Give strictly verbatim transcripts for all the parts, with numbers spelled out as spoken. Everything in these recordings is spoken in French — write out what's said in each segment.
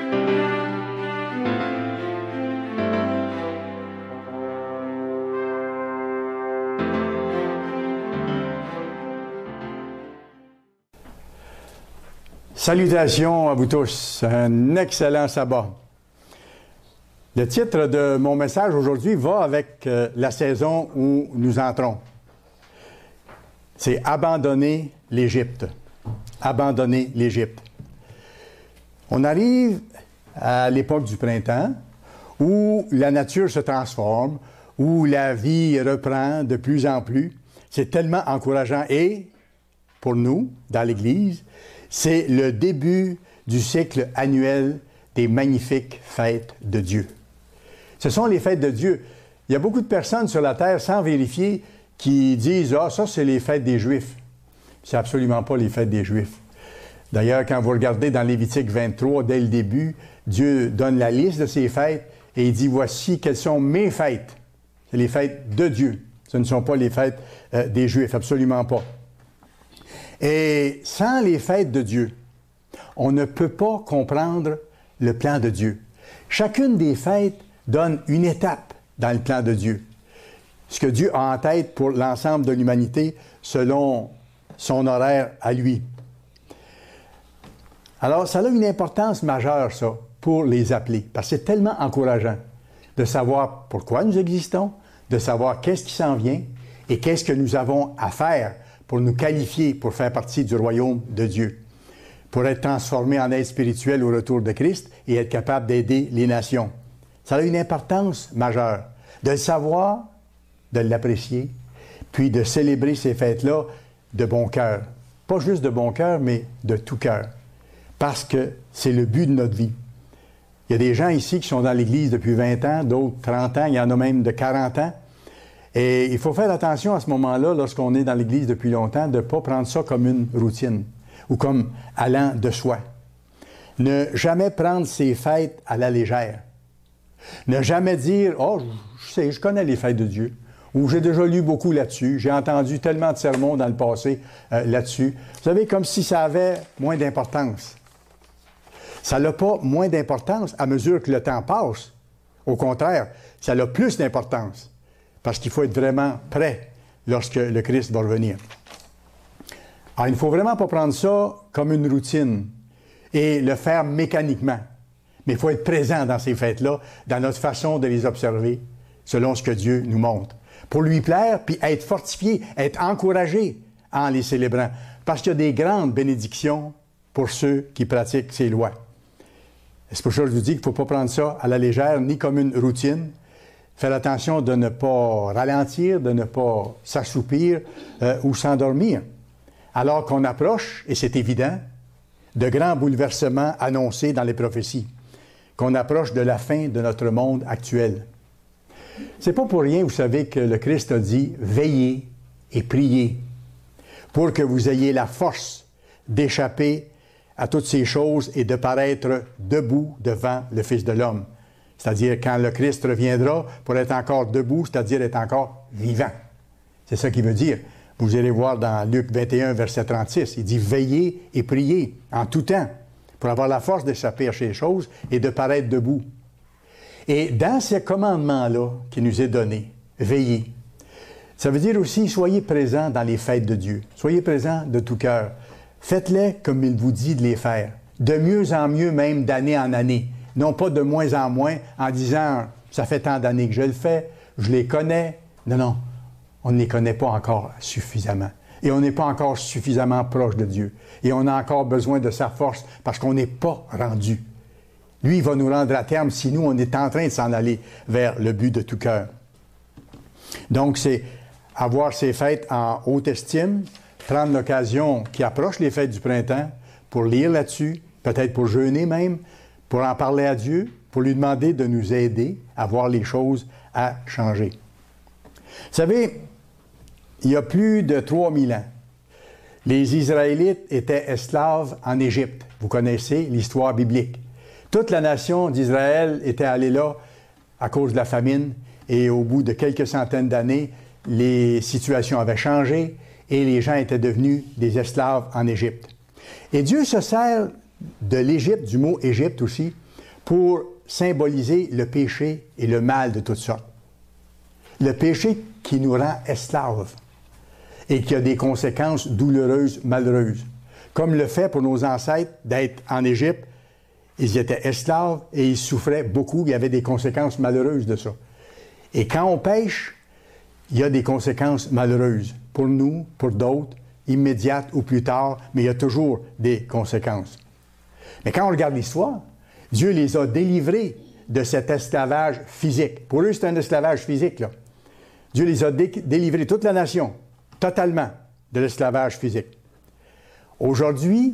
Salutations à vous tous, un excellent sabbat. Le titre de mon message aujourd'hui va avec euh, la saison où nous entrons. C'est « Abandonner l'Égypte ». Abandonner l'Égypte. On arrive à l'époque du printemps où la nature se transforme, où la vie reprend de plus en plus. C'est tellement encourageant et, pour nous, dans l'Église, c'est le début du cycle annuel des magnifiques fêtes de Dieu. Ce sont les fêtes de Dieu. Il y a beaucoup de personnes sur la terre, sans vérifier, qui disent « Ah, ça, c'est les fêtes des Juifs ». C'est absolument pas les fêtes des Juifs. D'ailleurs, quand vous regardez dans Lévitique vingt-trois, dès le début, Dieu donne la liste de ces fêtes et il dit « Voici quelles sont mes fêtes ». C'est les fêtes de Dieu. Ce ne sont pas les fêtes euh, des Juifs, absolument pas. Et sans les fêtes de Dieu, on ne peut pas comprendre le plan de Dieu. Chacune des fêtes donne une étape dans le plan de Dieu. Ce que Dieu a en tête pour l'ensemble de l'humanité selon son horaire à lui. Alors, ça a une importance majeure, ça, pour les appeler, parce que c'est tellement encourageant de savoir pourquoi nous existons, de savoir qu'est-ce qui s'en vient et qu'est-ce que nous avons à faire pour nous qualifier pour faire partie du royaume de Dieu, pour être transformés en êtres spirituels au retour de Christ et être capable d'aider les nations. Ça a une importance majeure de le savoir, de l'apprécier, puis de célébrer ces fêtes-là de bon cœur. Pas juste de bon cœur, mais de tout cœur, parce que c'est le but de notre vie. Il y a des gens ici qui sont dans l'Église depuis vingt ans, d'autres trente ans, il y en a même de quarante ans. Et il faut faire attention à ce moment-là, lorsqu'on est dans l'Église depuis longtemps, de ne pas prendre ça comme une routine ou comme allant de soi. Ne jamais prendre ces fêtes à la légère. Ne jamais dire « Oh, je sais, je connais les fêtes de Dieu » ou « J'ai déjà lu beaucoup là-dessus, j'ai entendu tellement de sermons dans le passé euh, là-dessus. » Vous savez, comme si ça avait moins d'importance. Ça n'a pas moins d'importance à mesure que le temps passe. Au contraire, ça a plus d'importance. Parce qu'il faut être vraiment prêt lorsque le Christ va revenir. Alors, il ne faut vraiment pas prendre ça comme une routine et le faire mécaniquement. Mais il faut être présent dans ces fêtes-là, dans notre façon de les observer, selon ce que Dieu nous montre. Pour lui plaire, puis être fortifié, être encouragé en les célébrant. Parce qu'il y a des grandes bénédictions pour ceux qui pratiquent ces lois. C'est pour ça que je vous dis qu'il ne faut pas prendre ça à la légère, ni comme une routine. Faire attention de ne pas ralentir, de ne pas s'assoupir euh, ou s'endormir. Alors qu'on approche, et c'est évident, de grands bouleversements annoncés dans les prophéties, qu'on approche de la fin de notre monde actuel. C'est pas pour rien, vous savez, que le Christ a dit « Veillez et priez pour que vous ayez la force d'échapper à toutes ces choses et de paraître debout devant le Fils de l'homme. » C'est-à-dire quand le Christ reviendra pour être encore debout, c'est-à-dire être encore vivant. C'est ça qu'il veut dire. Vous irez voir dans Luc vingt et un, verset trente-six. Il dit « Veillez et priez en tout temps pour avoir la force d'échapper à ces choses et de paraître debout. » Et dans ce commandement-là qui nous est donné, veillez, ça veut dire aussi soyez présents dans les fêtes de Dieu. Soyez présents de tout cœur. Faites-les comme il vous dit de les faire. De mieux en mieux, même d'année en année. Non pas de moins en moins en disant « ça fait tant d'années que je le fais, je les connais ». Non, non, on ne les connaît pas encore suffisamment. Et on n'est pas encore suffisamment proche de Dieu. Et on a encore besoin de sa force parce qu'on n'est pas rendu. Lui, il va nous rendre à terme si nous, on est en train de s'en aller vers le but de tout cœur. Donc, c'est avoir ces fêtes en haute estime, prendre l'occasion qui approche les fêtes du printemps pour lire là-dessus, peut-être pour jeûner même, pour en parler à Dieu, pour lui demander de nous aider à voir les choses à changer. Vous savez, il y a plus de trois mille ans, les Israélites étaient esclaves en Égypte. Vous connaissez l'histoire biblique. Toute la nation d'Israël était allée là à cause de la famine et au bout de quelques centaines d'années, les situations avaient changé et les gens étaient devenus des esclaves en Égypte. Et Dieu se sert de l'Égypte, du mot Égypte aussi, pour symboliser le péché et le mal de toutes sortes. Le péché qui nous rend esclaves et qui a des conséquences douloureuses, malheureuses. Comme le fait pour nos ancêtres d'être en Égypte, ils étaient esclaves et ils souffraient beaucoup, il y avait des conséquences malheureuses de ça. Et quand on pêche, il y a des conséquences malheureuses pour nous, pour d'autres, immédiates ou plus tard, mais il y a toujours des conséquences. Mais quand on regarde l'histoire, Dieu les a délivrés de cet esclavage physique. Pour eux, c'est un esclavage physique, là. Dieu les a dé- délivrés, toute la nation, totalement, de l'esclavage physique. Aujourd'hui,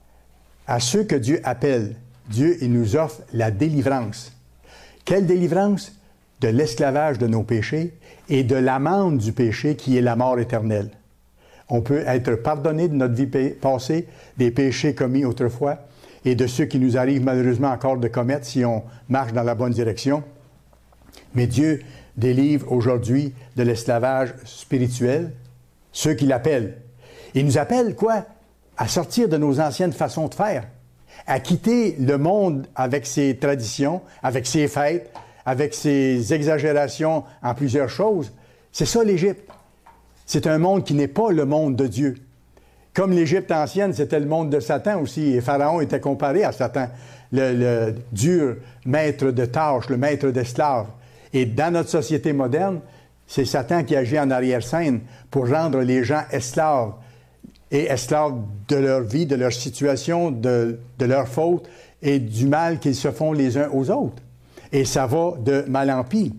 à ceux que Dieu appelle, Dieu, il nous offre la délivrance. Quelle délivrance? De l'esclavage de nos péchés et de l'amende du péché qui est la mort éternelle. On peut être pardonné de notre vie passée, des péchés commis autrefois, et de ceux qui nous arrivent malheureusement encore de commettre si on marche dans la bonne direction. Mais Dieu délivre aujourd'hui de l'esclavage spirituel ceux qui l'appellent. Il nous appelle, quoi? À sortir de nos anciennes façons de faire, à quitter le monde avec ses traditions, avec ses fêtes, avec ses exagérations en plusieurs choses. C'est ça l'Égypte. C'est un monde qui n'est pas le monde de Dieu. Comme l'Égypte ancienne, c'était le monde de Satan aussi, et Pharaon était comparé à Satan, le, le dur maître de tâches, le maître d'esclaves. Et dans notre société moderne, c'est Satan qui agit en arrière-scène pour rendre les gens esclaves, et esclaves de leur vie, de leur situation, de, de leurs fautes et du mal qu'ils se font les uns aux autres. Et ça va de mal en pis.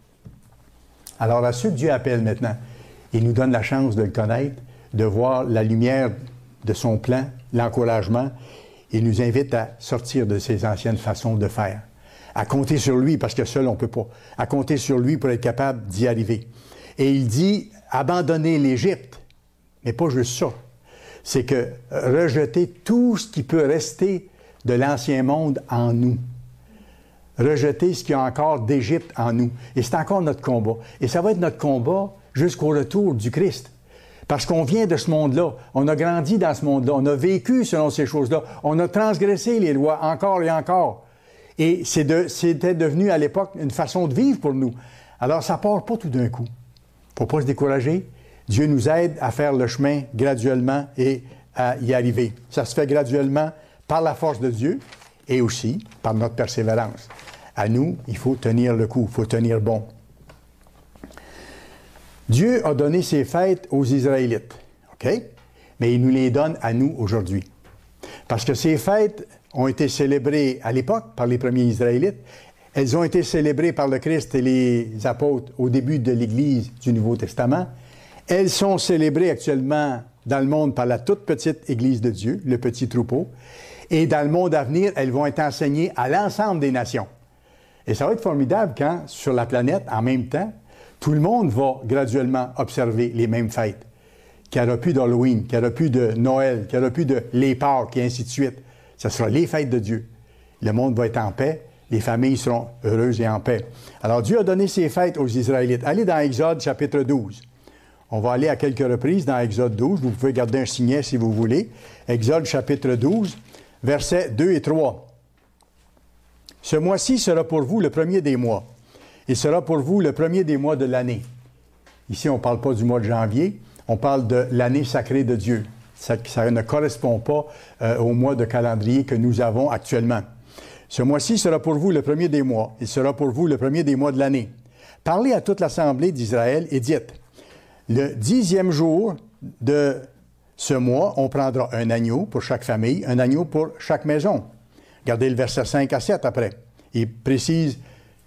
Alors à ceux que Dieu appelle maintenant, il nous donne la chance de le connaître, de voir la lumière de son plan, l'encouragement. Il nous invite à sortir de ces anciennes façons de faire, à compter sur lui, parce que seul on ne peut pas, à compter sur lui pour être capable d'y arriver. Et il dit, abandonner l'Égypte, mais pas juste ça. C'est que rejeter tout ce qui peut rester de l'ancien monde en nous. Rejeter ce qu'il y a encore d'Égypte en nous. Et c'est encore notre combat. Et ça va être notre combat jusqu'au retour du Christ. Parce qu'on vient de ce monde-là. On a grandi dans ce monde-là. On a vécu selon ces choses-là. On a transgressé les lois encore et encore. Et c'est de, c'était devenu à l'époque une façon de vivre pour nous. Alors ça ne part pas tout d'un coup. Il ne faut pas se décourager. Dieu nous aide à faire le chemin graduellement et à y arriver. Ça se fait graduellement par la force de Dieu et aussi par notre persévérance. À nous, il faut tenir le coup, il faut tenir bon. Dieu a donné ses fêtes aux Israélites, OK? Mais il nous les donne à nous aujourd'hui. Parce que ces fêtes ont été célébrées à l'époque par les premiers Israélites. Elles ont été célébrées par le Christ et les apôtres au début de l'Église du Nouveau Testament. Elles sont célébrées actuellement dans le monde par la toute petite Église de Dieu, le petit troupeau. Et dans le monde à venir, elles vont être enseignées à l'ensemble des nations. Et ça va être formidable quand, sur la planète, en même temps, tout le monde va graduellement observer les mêmes fêtes. Qu'il n'y aura plus d'Halloween, qu'il n'y aura plus de Noël, qu'il n'y aura plus de les Pâques, et ainsi de suite. Ce sera les fêtes de Dieu. Le monde va être en paix, les familles seront heureuses et en paix. Alors Dieu a donné ses fêtes aux Israélites. Allez dans Exode chapitre douze. On va aller à quelques reprises dans Exode douze. Vous pouvez garder un signet si vous voulez. Exode chapitre douze, versets deux et trois. « Ce mois-ci sera pour vous le premier des mois. Il sera pour vous le premier des mois de l'année. » Ici, on ne parle pas du mois de janvier, on parle de l'année sacrée de Dieu. Ça, ça ne correspond pas euh, au mois de calendrier que nous avons actuellement. « Ce mois-ci sera pour vous le premier des mois. Il sera pour vous le premier des mois de l'année. Parlez à toute l'assemblée d'Israël et dites, le dixième jour de ce mois, on prendra un agneau pour chaque famille, un agneau pour chaque maison. » Regardez le verset cinq à sept après. Il précise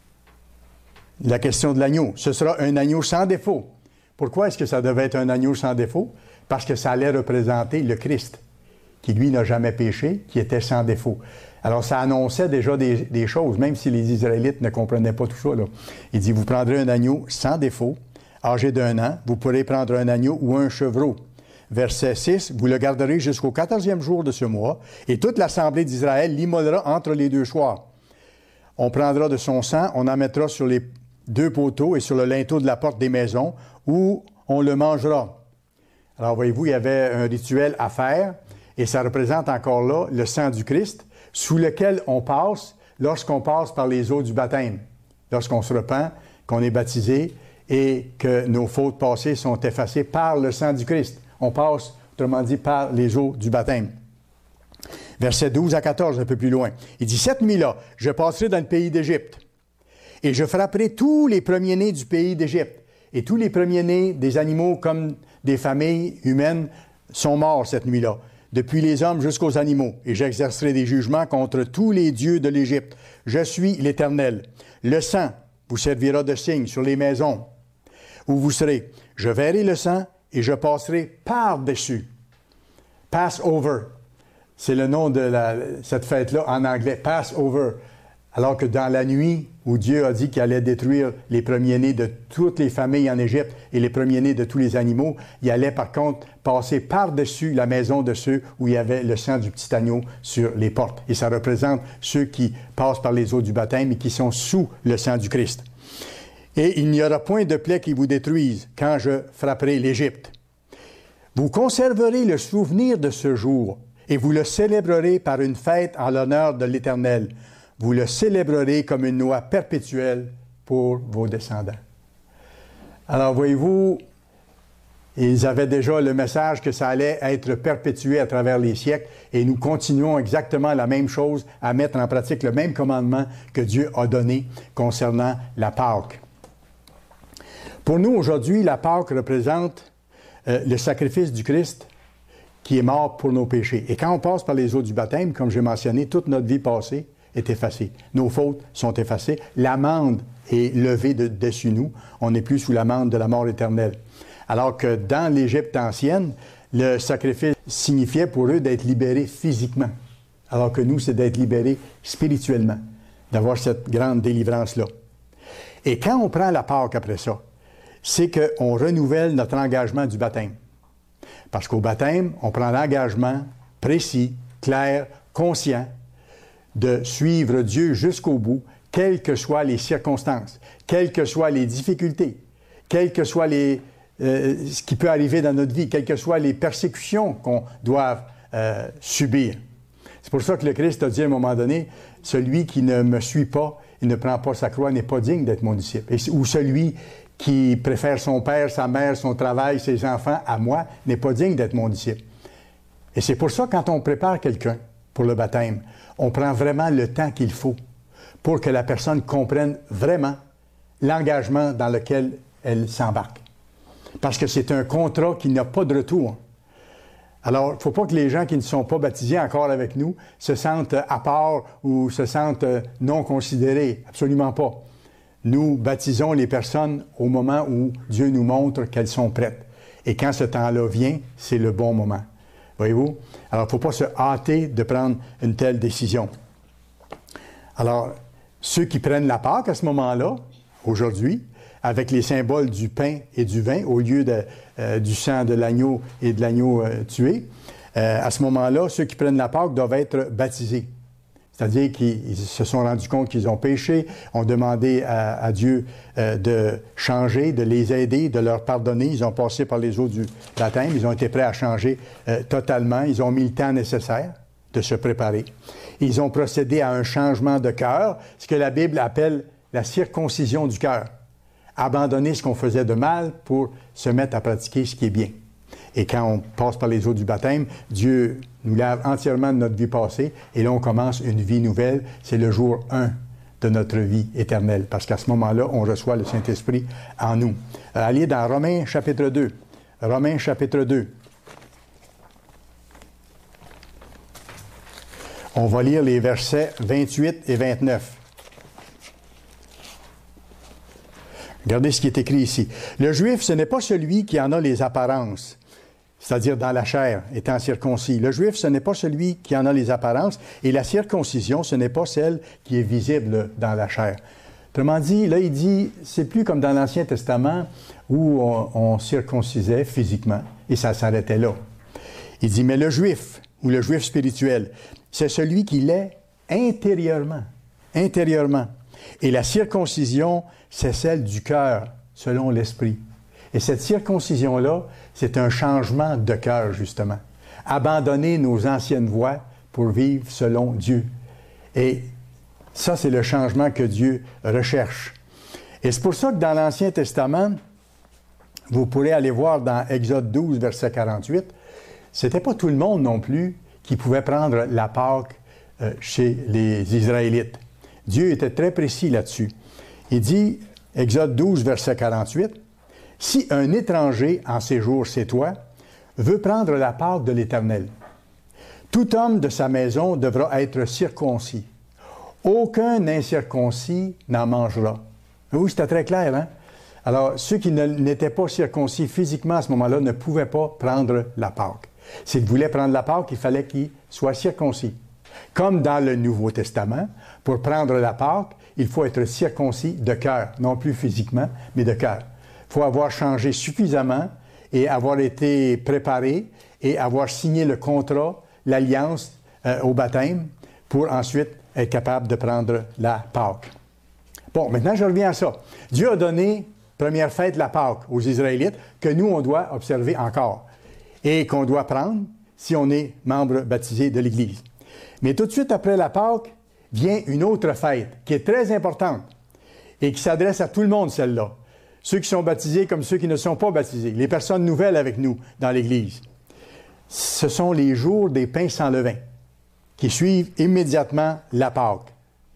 la question de l'agneau. Ce sera un agneau sans défaut. Pourquoi est-ce que ça devait être un agneau sans défaut? Parce que ça allait représenter le Christ, qui lui n'a jamais péché, qui était sans défaut. Alors ça annonçait déjà des, des choses, même si les Israélites ne comprenaient pas tout ça, là. Il dit, vous prendrez un agneau sans défaut, âgé d'un an, vous pourrez prendre un agneau ou un chevreau. Verset six, vous le garderez jusqu'au quatorzième jour de ce mois, et toute l'assemblée d'Israël l'immolera entre les deux soirs. On prendra de son sang, on en mettra sur les deux poteaux et sur le linteau de la porte des maisons, où on le mangera. Alors, voyez-vous, il y avait un rituel à faire, et ça représente encore là le sang du Christ, sous lequel on passe lorsqu'on passe par les eaux du baptême, lorsqu'on se repent, qu'on est baptisé et que nos fautes passées sont effacées par le sang du Christ. On passe, autrement dit, par les eaux du baptême. Versets douze à quatorze, un peu plus loin. Il dit, « Cette nuit-là, je passerai dans le pays d'Égypte, et je frapperai tous les premiers-nés du pays d'Égypte. » Et tous les premiers-nés des animaux comme des familles humaines sont morts cette nuit-là, depuis les hommes jusqu'aux animaux. Et j'exercerai des jugements contre tous les dieux de l'Égypte. Je suis l'Éternel. Le sang vous servira de signe sur les maisons où vous serez. Je verrai le sang et je passerai par-dessus. Passover. C'est le nom de la, cette fête-là en anglais, Passover. Alors que dans la nuit où Dieu a dit qu'il allait détruire les premiers-nés de toutes les familles en Égypte et les premiers-nés de tous les animaux, il allait par contre passer par-dessus la maison de ceux où il y avait le sang du petit agneau sur les portes. Et ça représente ceux qui passent par les eaux du baptême et qui sont sous le sang du Christ. Et il n'y aura point de plaie qui vous détruise quand je frapperai l'Égypte. Vous conserverez le souvenir de ce jour et vous le célébrerez par une fête en l'honneur de l'Éternel. Vous le célébrerez comme une loi perpétuelle pour vos descendants. Alors, voyez-vous, ils avaient déjà le message que ça allait être perpétué à travers les siècles et nous continuons exactement la même chose, à mettre en pratique le même commandement que Dieu a donné concernant la Pâque. Pour nous, aujourd'hui, la Pâque représente euh, le sacrifice du Christ qui est mort pour nos péchés. Et quand on passe par les eaux du baptême, comme j'ai mentionné, toute notre vie passée est effacée. Nos fautes sont effacées. L'amende est levée de, dessus nous. On n'est plus sous l'amende de la mort éternelle. Alors que dans l'Égypte ancienne, le sacrifice signifiait pour eux d'être libérés physiquement. Alors que nous, c'est d'être libérés spirituellement, d'avoir cette grande délivrance-là. Et quand on prend la Pâque après ça, c'est qu'on renouvelle notre engagement du baptême. Parce qu'au baptême, on prend l'engagement précis, clair, conscient, de suivre Dieu jusqu'au bout, quelles que soient les circonstances, quelles que soient les difficultés, quelles que soient les, euh, ce qui peut arriver dans notre vie, quelles que soient les persécutions qu'on doit euh, subir. C'est pour ça que le Christ a dit à un moment donné, « Celui qui ne me suit pas, il ne prend pas sa croix, n'est pas digne d'être mon disciple. » Ou celui qui préfère son père, sa mère, son travail, ses enfants à moi, n'est pas digne d'être mon disciple. Et c'est pour ça, quand on prépare quelqu'un pour le baptême, on prend vraiment le temps qu'il faut pour que la personne comprenne vraiment l'engagement dans lequel elle s'embarque. Parce que c'est un contrat qui n'a pas de retour. Alors, il ne faut pas que les gens qui ne sont pas baptisés encore avec nous se sentent à part ou se sentent non considérés. Absolument pas. Nous baptisons les personnes au moment où Dieu nous montre qu'elles sont prêtes. Et quand ce temps-là vient, c'est le bon moment. Voyez-vous? Alors, il ne faut pas se hâter de prendre une telle décision. Alors, ceux qui prennent la Pâque à ce moment-là, aujourd'hui, avec les symboles du pain et du vin, au lieu de, euh, du sang de l'agneau et de l'agneau euh, tué, euh, à ce moment-là, ceux qui prennent la Pâque doivent être baptisés. C'est-à-dire qu'ils se sont rendus compte qu'ils ont péché, ont demandé à, à Dieu euh, de changer, de les aider, de leur pardonner. Ils ont passé par les eaux du baptême, ils ont été prêts à changer euh, totalement. Ils ont mis le temps nécessaire de se préparer. Ils ont procédé à un changement de cœur, ce que la Bible appelle la circoncision du cœur. Abandonner ce qu'on faisait de mal pour se mettre à pratiquer ce qui est bien. Et quand on passe par les eaux du baptême, Dieu nous lave entièrement de notre vie passée et là, on commence une vie nouvelle. C'est le jour un de notre vie éternelle parce qu'à ce moment-là, on reçoit le Saint-Esprit en nous. Allez dans Romains chapitre deux. Romains chapitre deux. On va lire les versets vingt-huit et vingt-neuf. Regardez ce qui est écrit ici. Le Juif, ce n'est pas celui qui en a les apparences, c'est-à-dire dans la chair, étant circoncis. Le Juif, ce n'est pas celui qui en a les apparences, et la circoncision, ce n'est pas celle qui est visible dans la chair. Autrement dit, là, il dit, c'est plus comme dans l'Ancien Testament où on, on circoncisait physiquement, et ça s'arrêtait là. Il dit, mais le Juif, ou le Juif spirituel, c'est celui qui l'est intérieurement, intérieurement. Et la circoncision, c'est celle du cœur, selon l'Esprit. Et cette circoncision-là, c'est un changement de cœur, justement. Abandonner nos anciennes voies pour vivre selon Dieu. Et Ça, c'est le changement que Dieu recherche. Et c'est pour ça que dans l'Ancien Testament, vous pourrez aller voir dans Exode douze, verset quarante-huit, c'était pas tout le monde non plus qui pouvait prendre la Pâque euh, chez les Israélites. Dieu était très précis là-dessus. Il dit, Exode douze, verset quarante-huit, « Si un étranger en séjour chez toi veut prendre la Pâque de l'Éternel, tout homme de sa maison devra être circoncis. Aucun incirconcis n'en mangera. » Oui, c'était très clair, hein? Alors, ceux qui n'étaient pas circoncis physiquement à ce moment-là ne pouvaient pas prendre la Pâque. S'ils voulaient prendre la Pâque, il fallait qu'ils soient circoncis. Comme dans le Nouveau Testament, pour prendre la Pâque, il faut être circoncis de cœur, non plus physiquement, mais de cœur. Il faut avoir changé suffisamment et avoir été préparé et avoir signé le contrat, l'alliance euh, au baptême pour ensuite être capable de prendre la Pâque. Bon, maintenant je reviens à ça. Dieu a donné, première fête, la Pâque aux Israélites, que nous, on doit observer encore et qu'on doit prendre si on est membre baptisé de l'Église. Mais tout de suite après la Pâque, vient une autre fête qui est très importante et qui s'adresse à tout le monde, celle-là. Ceux qui sont baptisés comme ceux qui ne sont pas baptisés, les personnes nouvelles avec nous dans l'Église. Ce sont les jours des pains sans levain qui suivent immédiatement la Pâque.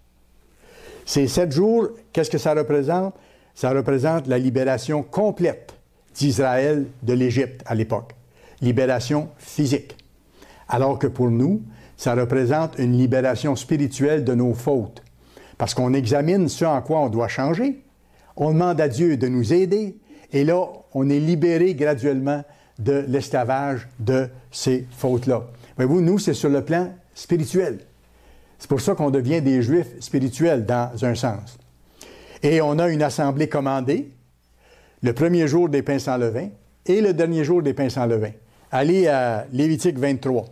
Ces sept jours, qu'est-ce que ça représente? Ça représente la libération complète d'Israël de l'Égypte à l'époque. Libération physique. Alors que pour nous, ça représente une libération spirituelle de nos fautes. Parce qu'on examine ce en quoi on doit changer, on demande à Dieu de nous aider, et là, on est libéré graduellement de l'esclavage de ces fautes-là. Voyez-vous, nous, c'est sur le plan spirituel. C'est pour ça qu'on devient des Juifs spirituels, dans un sens. Et on a une assemblée commandée, le premier jour des pains sans levain et le dernier jour des pains sans levain. Allez à Lévitique vingt-trois.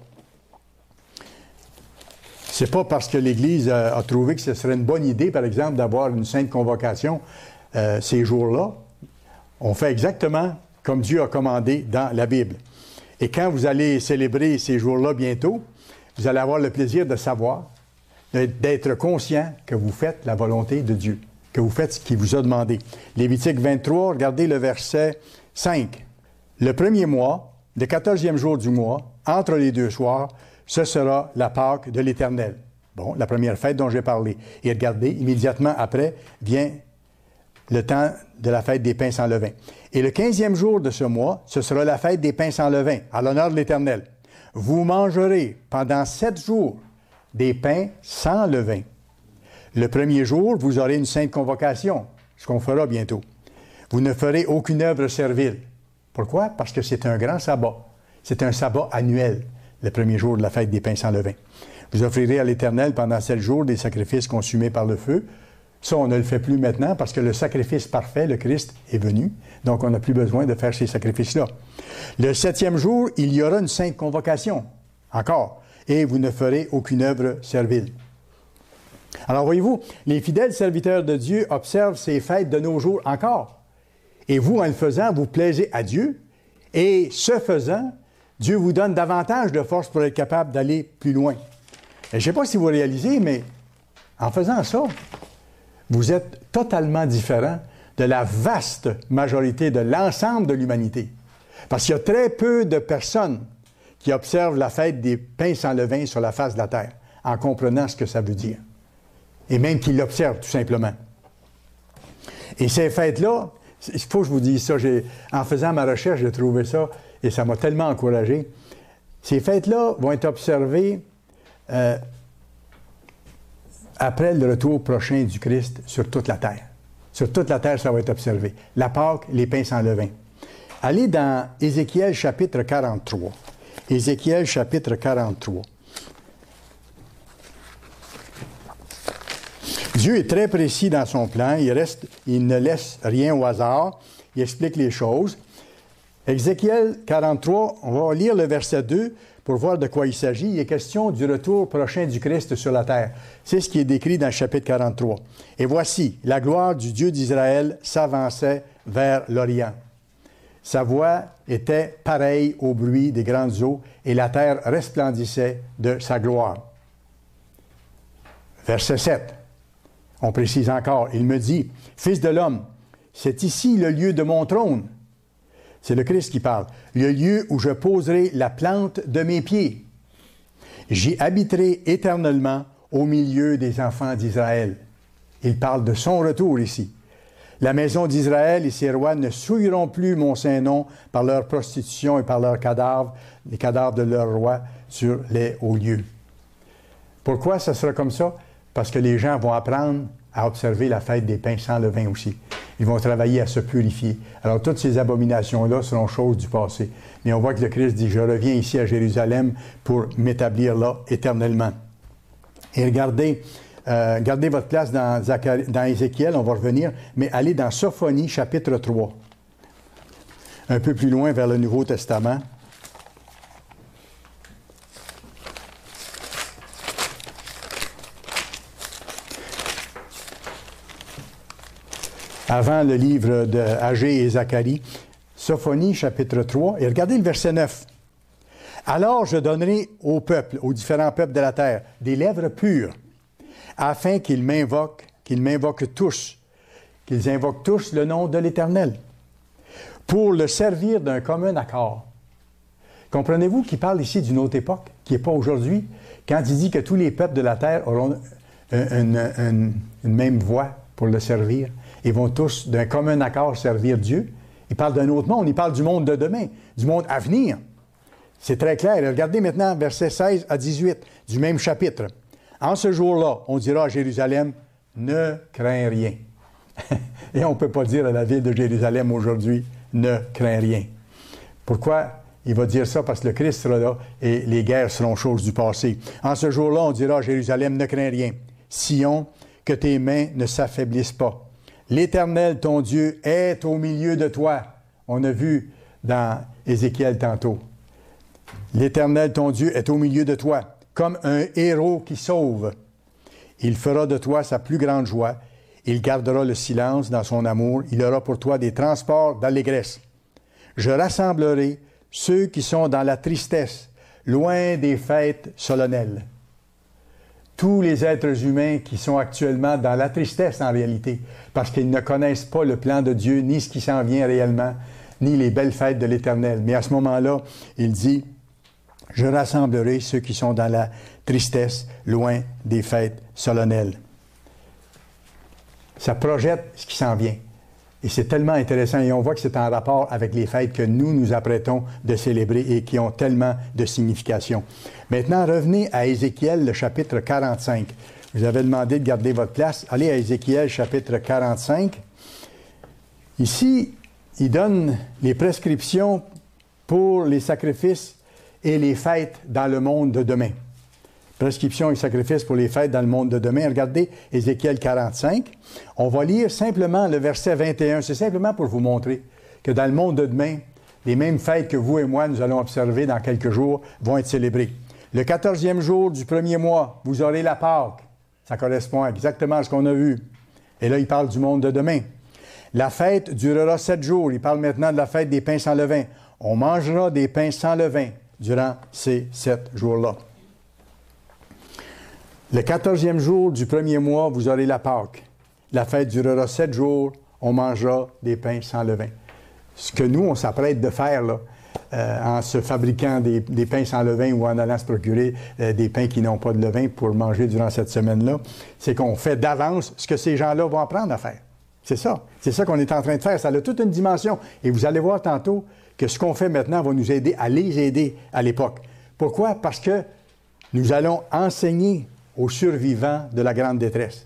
C'est pas parce que l'Église a, a trouvé que ce serait une bonne idée, par exemple, d'avoir une sainte convocation euh, ces jours-là. On fait exactement comme Dieu a commandé dans la Bible. Et quand vous allez célébrer ces jours-là bientôt, vous allez avoir le plaisir de savoir, d'être conscient que vous faites la volonté de Dieu, que vous faites ce qu'il vous a demandé. Lévitique vingt-trois, regardez le verset cinq. Le premier mois, le quatorzième jour du mois, entre les deux soirs, ce sera la Pâque de l'Éternel. Bon, la première fête dont j'ai parlé. Et regardez, immédiatement après vient le temps de la fête des pains sans levain. Et le quinzième jour de ce mois, ce sera la fête des pains sans levain, à l'honneur de l'Éternel. Vous mangerez pendant sept jours des pains sans levain. Le premier jour, vous aurez une sainte convocation, ce qu'on fera bientôt. Vous ne ferez aucune œuvre servile. Pourquoi? Parce que c'est un grand sabbat. C'est un sabbat annuel, le premier jour de la fête des pains sans levain. Vous offrirez à l'Éternel pendant sept jours des sacrifices consumés par le feu. Ça, on ne le fait plus maintenant parce que le sacrifice parfait, le Christ, est venu. Donc, on n'a plus besoin de faire ces sacrifices-là. Le septième jour, il y aura une sainte convocation, encore, et vous ne ferez aucune œuvre servile. Alors, voyez-vous, les fidèles serviteurs de Dieu observent ces fêtes de nos jours encore. Et vous, en le faisant, vous plaisez à Dieu. Et ce faisant, Dieu vous donne davantage de force pour être capable d'aller plus loin. Et je ne sais pas si vous réalisez, mais en faisant ça, vous êtes totalement différent de la vaste majorité de l'ensemble de l'humanité. Parce qu'il y a très peu de personnes qui observent la fête des pains sans levain sur la face de la terre, en comprenant ce que ça veut dire. Et même qui l'observent, tout simplement. Et ces fêtes-là, il faut que je vous dise ça, j'ai, en faisant ma recherche, j'ai trouvé ça, et ça m'a tellement encouragé. Ces fêtes-là vont être observées euh, après le retour prochain du Christ sur toute la terre. Sur toute la terre, ça va être observé. La Pâque, les pains sans levain. Allez dans Ézéchiel chapitre quarante-trois. Ézéchiel chapitre quarante-trois. Dieu est très précis dans son plan. Il, reste, il ne laisse rien au hasard. Il explique les choses. Ézéchiel quarante-trois, on va lire le verset deux pour voir de quoi il s'agit. Il est question du retour prochain du Christ sur la terre. C'est ce qui est décrit dans le chapitre quarante-trois. Et voici, la gloire du Dieu d'Israël s'avançait vers l'Orient. Sa voix était pareille au bruit des grandes eaux et la terre resplendissait de sa gloire. Verset sept. On précise encore, il me dit, « Fils de l'homme, c'est ici le lieu de mon trône. » C'est le Christ qui parle. « Le lieu où je poserai la plante de mes pieds. J'y habiterai éternellement au milieu des enfants d'Israël. » Il parle de son retour ici. « La maison d'Israël et ses rois ne souilleront plus mon saint nom par leur prostitution et par leurs cadavres, les cadavres de leurs rois sur les hauts lieux. » Pourquoi ça sera comme ça? Parce que les gens vont apprendre à observer la fête des pains sans levain aussi. Ils vont travailler à se purifier. Alors, toutes ces abominations-là seront choses du passé. Mais on voit que le Christ dit, « Je reviens ici à Jérusalem pour m'établir là éternellement. » Et regardez, euh, gardez votre place dans, Zacharie, dans Ézéchiel, on va revenir, mais allez dans Sophonie, chapitre trois. Un peu plus loin vers le Nouveau Testament. Avant le livre de Agé et Zacharie, Sophonie, chapitre trois, et regardez le verset neuf. « Alors je donnerai au peuple, aux différents peuples de la terre, des lèvres pures, afin qu'ils m'invoquent, qu'ils m'invoquent tous, qu'ils invoquent tous le nom de l'Éternel, pour le servir d'un commun accord. » Comprenez-vous qu'il parle ici d'une autre époque, qui n'est pas aujourd'hui, quand il dit que tous les peuples de la terre auront une, une, une, une même voix pour le servir? Ils vont tous, d'un commun accord, servir Dieu. Il parle d'un autre monde. Il parle du monde de demain, du monde à venir. C'est très clair. Regardez maintenant versets seize à dix-huit du même chapitre. « En ce jour-là, on dira à Jérusalem, « Ne crains rien. » Et on ne peut pas dire à la ville de Jérusalem aujourd'hui, « Ne crains rien. » Pourquoi il va dire ça? Parce que le Christ sera là et les guerres seront choses du passé. « En ce jour-là, on dira à Jérusalem, « Ne crains rien. Sion, que tes mains ne s'affaiblissent pas. L'Éternel, ton Dieu, est au milieu de toi. » On a vu dans Ézéchiel tantôt. « L'Éternel, ton Dieu, est au milieu de toi, comme un héros qui sauve. Il fera de toi sa plus grande joie. Il gardera le silence dans son amour. Il aura pour toi des transports d'allégresse. Je rassemblerai ceux qui sont dans la tristesse, loin des fêtes solennelles. » Tous les êtres humains qui sont actuellement dans la tristesse en réalité, parce qu'ils ne connaissent pas le plan de Dieu, ni ce qui s'en vient réellement, ni les belles fêtes de l'Éternel. Mais à ce moment-là, il dit, « Je rassemblerai ceux qui sont dans la tristesse, loin des fêtes solennelles. » Ça projette ce qui s'en vient. Et c'est tellement intéressant, et on voit que c'est en rapport avec les fêtes que nous nous apprêtons de célébrer et qui ont tellement de signification. Maintenant, revenez à Ézéchiel, le chapitre quarante-cinq. Je vous avais demandé de garder votre place. Allez à Ézéchiel, chapitre quarante-cinq. Ici, il donne les prescriptions pour les sacrifices et les fêtes dans le monde de demain. Prescriptions et sacrifices pour les fêtes dans le monde de demain. Regardez Ézéchiel quarante-cinq. On va lire simplement le verset vingt et un. C'est simplement pour vous montrer que dans le monde de demain, les mêmes fêtes que vous et moi, nous allons observer dans quelques jours, vont être célébrées. Le quatorzième jour du premier mois, vous aurez la Pâque. Ça correspond exactement à ce qu'on a vu. Et là, il parle du monde de demain. La fête durera sept jours. Il parle maintenant de la fête des pains sans levain. On mangera des pains sans levain durant ces sept jours-là. Le quatorzième jour du premier mois, vous aurez la Pâque. La fête durera sept jours. On mangera des pains sans levain. Ce que nous, on s'apprête de faire, là, euh, en se fabriquant des, des pains sans levain ou en allant se procurer euh, des pains qui n'ont pas de levain pour manger durant cette semaine-là, c'est qu'on fait d'avance ce que ces gens-là vont apprendre à faire. C'est ça. C'est ça qu'on est en train de faire. Ça a toute une dimension. Et vous allez voir tantôt que ce qu'on fait maintenant va nous aider à les aider à l'époque. Pourquoi? Parce que nous allons enseigner aux survivants de la grande détresse.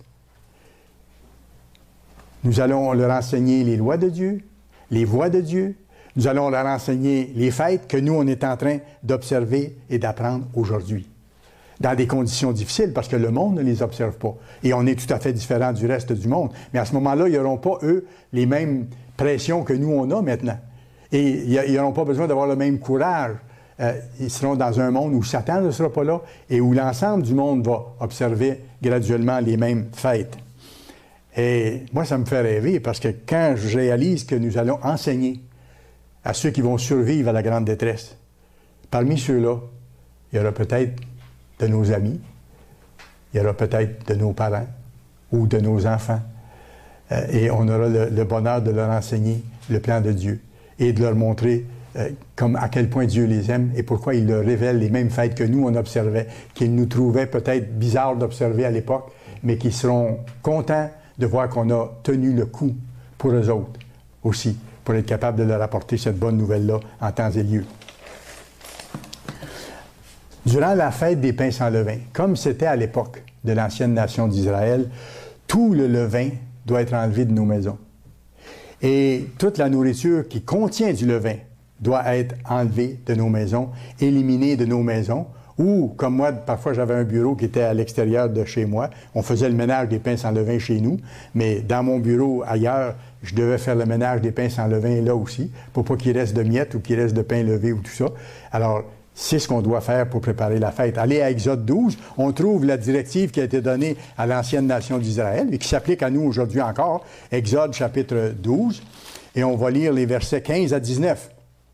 Nous allons leur enseigner les lois de Dieu, les voies de Dieu. Nous allons leur enseigner les fêtes que nous, on est en train d'observer et d'apprendre aujourd'hui. Dans des conditions difficiles, parce que le monde ne les observe pas. Et on est tout à fait différent du reste du monde. Mais à ce moment-là, ils n'auront pas, eux, les mêmes pressions que nous, on a maintenant. Et ils n'auront pas besoin d'avoir le même courage. Euh, ils seront dans un monde où Satan ne sera pas là et où l'ensemble du monde va observer graduellement les mêmes fêtes. Et moi, ça me fait rêver parce que quand je réalise que nous allons enseigner à ceux qui vont survivre à la grande détresse, parmi ceux-là, il y aura peut-être de nos amis, il y aura peut-être de nos parents, ou de nos enfants. Euh, et on aura le, le bonheur de leur enseigner le plan de Dieu et de leur montrer euh, comme à quel point Dieu les aime et pourquoi il leur révèle les mêmes fêtes que nous on observait, qu'ils nous trouvaient peut-être bizarres d'observer à l'époque, mais qui seront contents de voir qu'on a tenu le coup pour eux autres aussi, pour être capable de leur apporter cette bonne nouvelle-là en temps et lieu. Durant la fête des pains sans levain, comme c'était à l'époque de l'ancienne nation d'Israël, tout le levain doit être enlevé de nos maisons. Et toute la nourriture qui contient du levain doit être enlevée de nos maisons, éliminée de nos maisons, ou, comme moi, parfois j'avais un bureau qui était à l'extérieur de chez moi. On faisait le ménage des pains sans levain chez nous, mais dans mon bureau ailleurs, je devais faire le ménage des pains sans levain là aussi, pour pas qu'il reste de miettes ou qu'il reste de pain levé ou tout ça. Alors, c'est ce qu'on doit faire pour préparer la fête. Allez à Exode douze, on trouve la directive qui a été donnée à l'ancienne nation d'Israël et qui s'applique à nous aujourd'hui encore. Exode chapitre douze, et on va lire les versets quinze à dix-neuf.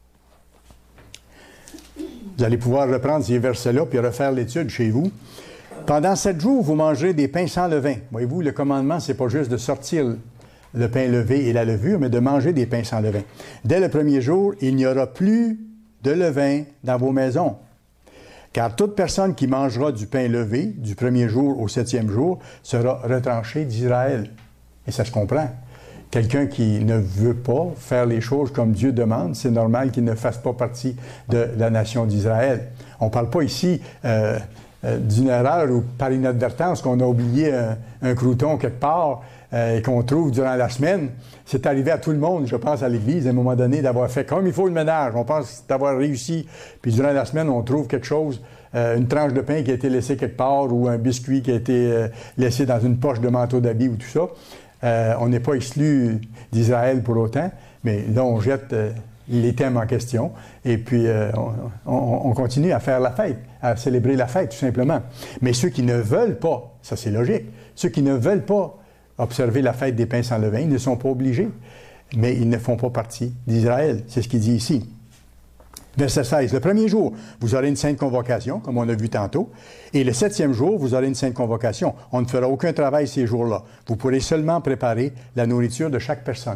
Vous allez pouvoir reprendre ces versets-là puis refaire l'étude chez vous. Pendant sept jours, vous mangerez des pains sans levain. Voyez-vous, le commandement, c'est pas juste de sortir le pain levé et la levure, mais de manger des pains sans levain. Dès le premier jour, il n'y aura plus de levain dans vos maisons. Car toute personne qui mangera du pain levé du premier jour au septième jour sera retranchée d'Israël. Et ça se comprend. Quelqu'un qui ne veut pas faire les choses comme Dieu demande, c'est normal qu'il ne fasse pas partie de la nation d'Israël. On ne parle pas ici euh, euh, d'une erreur ou par inadvertance qu'on a oublié un, un crouton quelque part euh, et qu'on trouve durant la semaine. C'est arrivé à tout le monde, je pense, à l'Église, à un moment donné, d'avoir fait comme il faut le ménage. On pense d'avoir réussi, puis durant la semaine, on trouve quelque chose, euh, une tranche de pain qui a été laissée quelque part ou un biscuit qui a été euh, laissé dans une poche de manteau d'habit ou tout ça. Euh, on n'est pas exclu d'Israël pour autant, mais là, on jette euh, les thèmes en question et puis euh, on, on, on continue à faire la fête, à célébrer la fête, tout simplement. Mais ceux qui ne veulent pas, ça c'est logique, ceux qui ne veulent pas observer la fête des pains sans levain, ils ne sont pas obligés, mais ils ne font pas partie d'Israël. C'est ce qu'il dit ici. Verset seize. Le premier jour, vous aurez une sainte convocation, comme on a vu tantôt, et le septième jour, vous aurez une sainte convocation. On ne fera aucun travail ces jours-là. Vous pourrez seulement préparer la nourriture de chaque personne.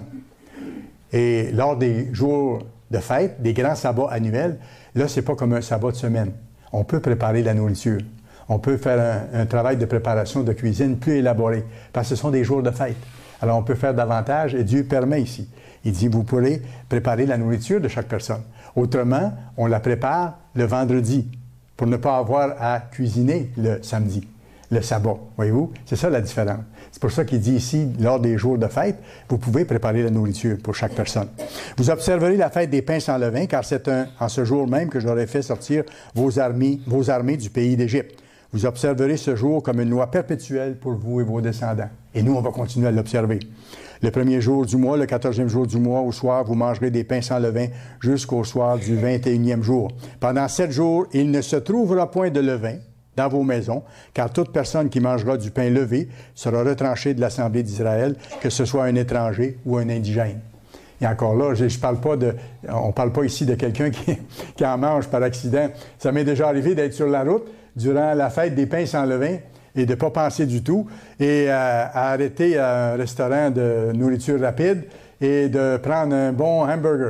Et lors des jours de fête, des grands sabbats annuels, là, c'est pas comme un sabbat de semaine. On peut préparer la nourriture. On peut faire un, un travail de préparation de cuisine plus élaboré, parce que ce sont des jours de fête. Alors, on peut faire davantage, et Dieu permet ici. Il dit, vous pourrez préparer la nourriture de chaque personne. Autrement, on la prépare le vendredi, pour ne pas avoir à cuisiner le samedi, le sabbat. Voyez-vous? C'est ça la différence. C'est pour ça qu'il dit ici, lors des jours de fête, vous pouvez préparer la nourriture pour chaque personne. Vous observerez la fête des pains sans levain, car c'est un, en ce jour même que j'aurai fait sortir vos armées, vos armées du pays d'Égypte. Vous observerez ce jour comme une loi perpétuelle pour vous et vos descendants. Et nous, on va continuer à l'observer. Le premier jour du mois, le quatorzième jour du mois, au soir, vous mangerez des pains sans levain jusqu'au soir du vingt et unième jour. Pendant sept jours, il ne se trouvera point de levain dans vos maisons, car toute personne qui mangera du pain levé sera retranchée de l'Assemblée d'Israël, que ce soit un étranger ou un indigène. Et encore là, je, je parle pas de, on ne parle pas ici de quelqu'un qui, qui en mange par accident. Ça m'est déjà arrivé d'être sur la route durant la fête des pains sans levain et de ne pas penser du tout, et à, à arrêter à un restaurant de nourriture rapide et de prendre un bon hamburger.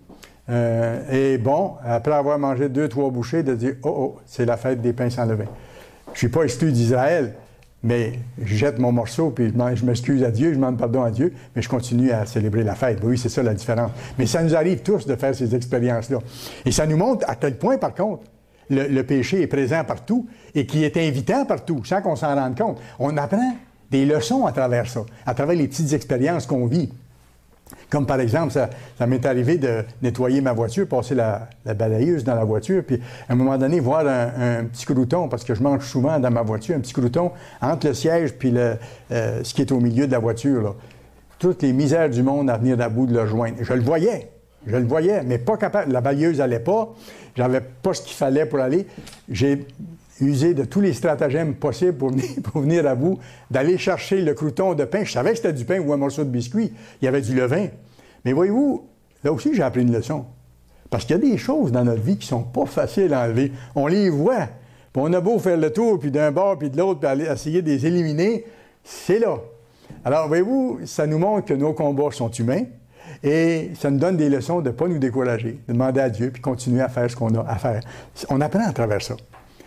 Euh, et bon, après avoir mangé deux, trois bouchées, de dire « Oh, oh, c'est la fête des pains sans levain ». Je ne suis pas exclu d'Israël, mais je jette mon morceau, puis je m'excuse à Dieu, je demande pardon à Dieu, mais je continue à célébrer la fête. Oui, c'est ça la différence. Mais ça nous arrive tous de faire ces expériences-là. Et ça nous montre à quel point, par contre, Le, le péché est présent partout et qui est invitant partout, sans qu'on s'en rende compte. On apprend des leçons à travers ça, à travers les petites expériences qu'on vit. Comme par exemple, ça, ça m'est arrivé de nettoyer ma voiture, passer la, la balayeuse dans la voiture, puis à un moment donné, voir un, un petit crouton, parce que je mange souvent dans ma voiture, un petit crouton entre le siège puis le, euh, ce qui est au milieu de la voiture, là. Toutes les misères du monde à venir à bout de le joindre. Je le voyais. Je le voyais, mais pas capable. La balayeuse n'allait pas. J'avais pas ce qu'il fallait pour aller. J'ai usé de tous les stratagèmes possibles pour venir, pour venir à bout, d'aller chercher le crouton de pain. Je savais que c'était du pain ou un morceau de biscuit. Il y avait du levain. Mais voyez-vous, là aussi, j'ai appris une leçon. Parce qu'il y a des choses dans notre vie qui sont pas faciles à enlever. On les voit. Puis on a beau faire le tour, puis d'un bord, puis de l'autre, puis aller essayer de les éliminer. c'est là. Alors, voyez-vous, ça nous montre que nos combats sont humains et ça nous donne des leçons de ne pas nous décourager, de demander à Dieu puis continuer à faire ce qu'on a à faire. On apprend à travers ça.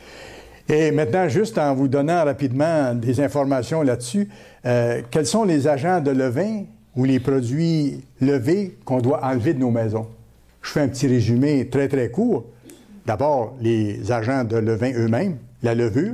Et maintenant, juste en vous donnant rapidement des informations là-dessus, euh, quels sont les agents de levain ou les produits levés qu'on doit enlever de nos maisons? Je fais un petit résumé très, très court. D'abord, les agents de levain eux-mêmes, la levure,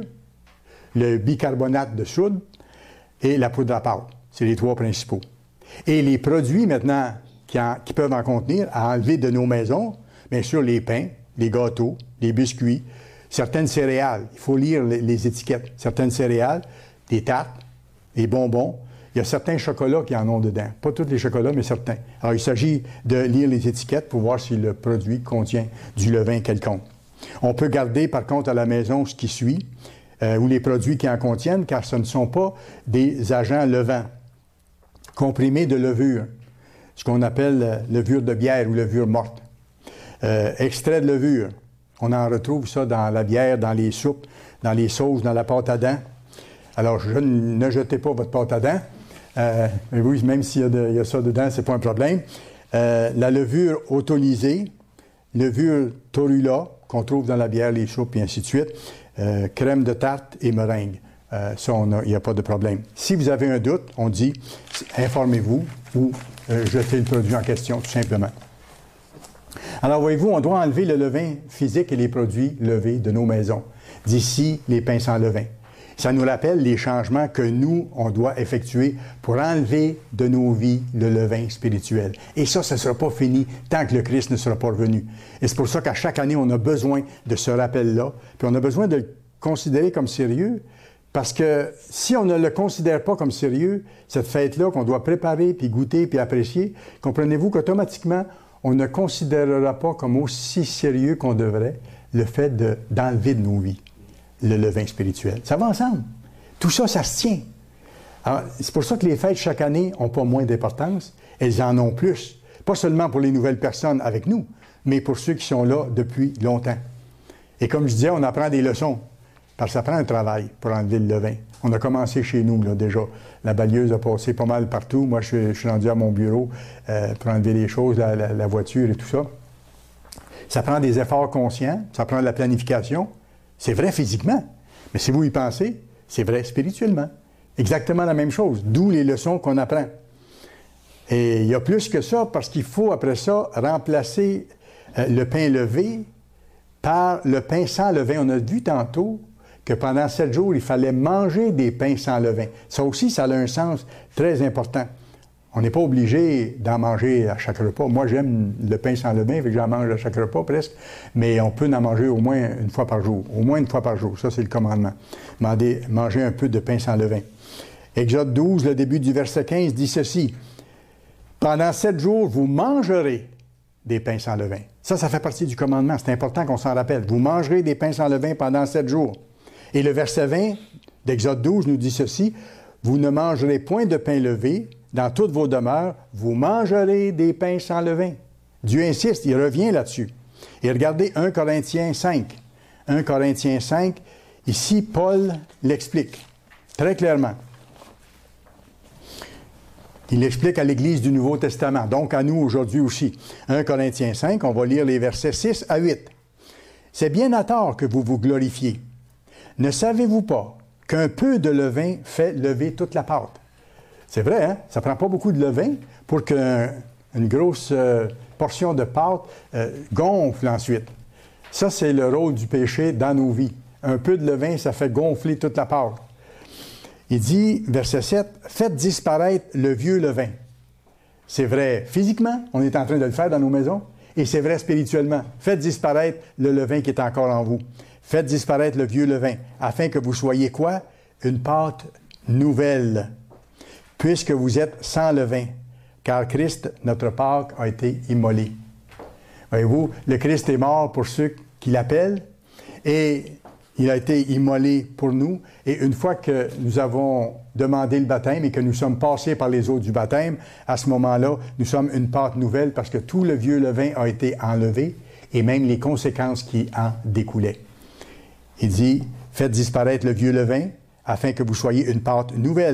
le bicarbonate de soude et la poudre à pâte. C'est les trois principaux. Et les produits maintenant qui, en, qui peuvent en contenir à enlever de nos maisons, bien sûr les pains, les gâteaux, les biscuits, certaines céréales. Il faut lire les, les étiquettes. Certaines céréales, des tartes, des bonbons. Il y a certains chocolats qui en ont dedans. Pas tous les chocolats, mais certains. Alors, il s'agit de lire les étiquettes pour voir si le produit contient du levain quelconque. On peut garder, par contre, à la maison ce qui suit, euh, ou les produits qui en contiennent, car ce ne sont pas des agents levants. Comprimés de levure, ce qu'on appelle levure de bière ou levure morte. Euh, extrait de levure, on en retrouve ça dans la bière, dans les soupes, dans les sauces, dans la pâte à dents. Alors, je, ne jetez pas votre pâte à dents. Euh, mais oui, même s'il y a, de, il y a ça dedans, c'est pas un problème. Euh, la levure autolysée, levure torula, qu'on trouve dans la bière, les soupes, et ainsi de suite. Euh, crème de tarte et meringue. Euh, ça, il n'y a pas de problème. Si vous avez un doute, on dit, informez-vous ou euh, jetez le produit en question, tout simplement. Alors, voyez-vous, on doit enlever le levain physique et les produits levés de nos maisons. D'ici, les pains sans levain. Ça nous rappelle les changements que nous, on doit effectuer pour enlever de nos vies le levain spirituel. Et ça, ça ne sera pas fini tant que le Christ ne sera pas revenu. Et c'est pour ça qu'à chaque année, on a besoin de ce rappel-là. Puis on a besoin de le considérer comme sérieux, parce que si on ne le considère pas comme sérieux, cette fête-là qu'on doit préparer, puis goûter, puis apprécier, comprenez-vous qu'automatiquement, on ne considérera pas comme aussi sérieux qu'on devrait le fait de, d'enlever de nos vies le levain spirituel. Ça va ensemble. Tout ça, ça se tient. Alors, c'est pour ça que les fêtes, chaque année, n'ont pas moins d'importance. Elles en ont plus. Pas seulement pour les nouvelles personnes avec nous, mais pour ceux qui sont là depuis longtemps. Et comme je disais, on apprend des leçons. Parce que ça prend un travail pour enlever le levain. On a commencé chez nous, là, déjà. La balieuse a passé pas mal partout. Moi, je, je suis rendu à mon bureau euh, pour enlever les choses, la, la, la voiture et tout ça. Ça prend des efforts conscients. Ça prend de la planification. C'est vrai physiquement, mais si vous y pensez, c'est vrai spirituellement. Exactement la même chose, d'où les leçons qu'on apprend. Et il y a plus que ça, parce qu'il faut, après ça, remplacer euh, le pain levé par le pain sans levain. On a vu tantôt que pendant sept jours, il fallait manger des pains sans levain. Ça aussi, ça a un sens très important. On n'est pas obligé d'en manger à chaque repas. Moi, j'aime le pain sans levain, fait que j'en mange à chaque repas presque, mais on peut en manger au moins une fois par jour. Au moins une fois par jour, ça c'est le commandement. Manger, manger un peu de pain sans levain. Exode douze, le début du verset quinze, dit ceci. « Pendant sept jours, vous mangerez des pains sans levain. » Ça, ça fait partie du commandement. C'est important qu'on s'en rappelle. « Vous mangerez des pains sans levain pendant sept jours. » Et le verset vingt d'Exode douze nous dit ceci. « Vous ne mangerez point de pain levé. Dans toutes vos demeures, vous mangerez des pains sans levain. » Dieu insiste, il revient là-dessus. Et regardez un Corinthiens cinq. un Corinthiens cinq, ici, Paul l'explique très clairement. Il l'explique à l'Église du Nouveau Testament, donc à nous aujourd'hui aussi. un Corinthiens cinq, on va lire les versets six à huit. « C'est bien à tort que vous vous glorifiez. Ne savez-vous pas qu'un peu de levain fait lever toute la pâte? » C'est vrai, hein? Ça ne prend pas beaucoup de levain pour qu'une grosse euh, portion de pâte euh, gonfle ensuite. Ça, c'est le rôle du péché dans nos vies. Un peu de levain, ça fait gonfler toute la pâte. Il dit, verset sept, « Faites disparaître le vieux levain. » C'est vrai physiquement, on est en train de le faire dans nos maisons, et c'est vrai spirituellement. Faites disparaître le levain qui est encore en vous. Faites disparaître le vieux levain, afin que vous soyez quoi? Une pâte nouvelle. Puisque vous êtes sans levain, car Christ, notre Pâque, a été immolé. Voyez-vous, le Christ est mort pour ceux qui l'appellent, et il a été immolé pour nous. Et une fois que nous avons demandé le baptême et que nous sommes passés par les eaux du baptême, à ce moment-là, nous sommes une pâte nouvelle parce que tout le vieux levain a été enlevé et même les conséquences qui en découlaient. Il dit, faites disparaître le vieux levain afin que vous soyez une pâte nouvelle.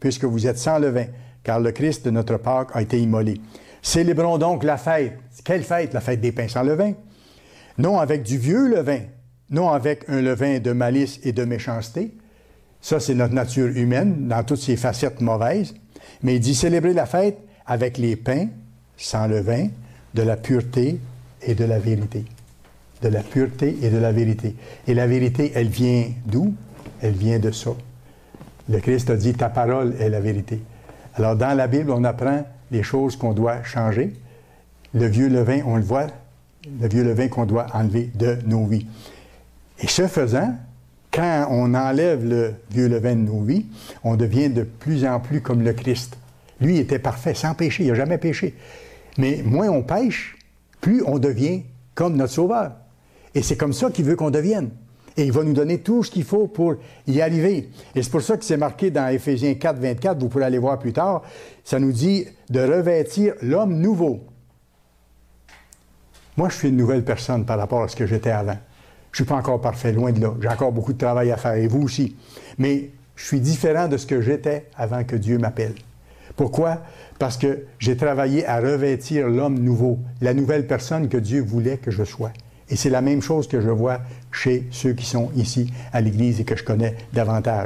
puisque vous êtes sans levain, car le Christ de notre Pâque a été immolé. Célébrons donc la fête. Quelle fête? La fête des pains sans levain. Non avec du vieux levain, non avec un levain de malice et de méchanceté. Ça, c'est notre nature humaine, dans toutes ses facettes mauvaises. Mais il dit célébrer la fête avec les pains sans levain, de la pureté et de la vérité. De la pureté et de la vérité. Et la vérité, elle vient d'où? Elle vient de ça. Le Christ a dit, ta parole est la vérité. Alors, dans la Bible, on apprend les choses qu'on doit changer. Le vieux levain, on le voit, le vieux levain qu'on doit enlever de nos vies. Et ce faisant, quand on enlève le vieux levain de nos vies, on devient de plus en plus comme le Christ. Lui était parfait, sans péché, il n'a jamais péché. Mais moins on pêche, plus on devient comme notre Sauveur. Et c'est comme ça qu'il veut qu'on devienne. Et il va nous donner tout ce qu'il faut pour y arriver. Et c'est pour ça que c'est marqué dans Éphésiens quatre, vingt-quatre, vous pourrez aller voir plus tard, ça nous dit de revêtir l'homme nouveau. Moi, je suis une nouvelle personne par rapport à ce que j'étais avant. Je ne suis pas encore parfait, loin de là. J'ai encore beaucoup de travail à faire, et vous aussi. Mais je suis différent de ce que j'étais avant que Dieu m'appelle. Pourquoi? Parce que j'ai travaillé à revêtir l'homme nouveau, la nouvelle personne que Dieu voulait que je sois. Et c'est la même chose que je vois chez ceux qui sont ici à l'Église et que je connais davantage.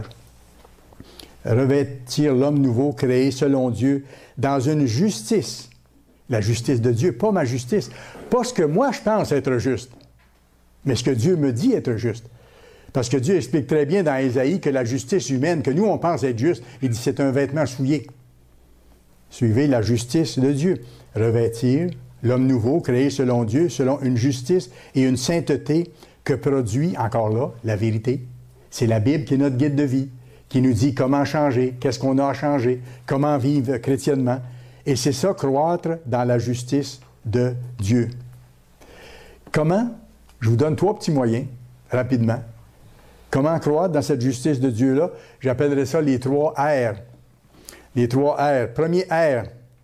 Revêtir l'homme nouveau créé selon Dieu dans une justice. La justice de Dieu, pas ma justice. Pas ce que moi je pense être juste, mais ce que Dieu me dit être juste. Parce que Dieu explique très bien dans Ésaïe que la justice humaine, que nous on pense être juste, il dit c'est un vêtement souillé. Suivez la justice de Dieu. Revêtir l'homme nouveau, créé selon Dieu, selon une justice et une sainteté que produit, encore là, la vérité. C'est la Bible qui est notre guide de vie, qui nous dit comment changer, qu'est-ce qu'on a à changer, comment vivre chrétiennement. Et c'est ça, croître dans la justice de Dieu. Comment? Je vous donne trois petits moyens, rapidement. Comment croître dans cette justice de Dieu-là? J'appellerais ça les trois R. Les trois R. Premier R,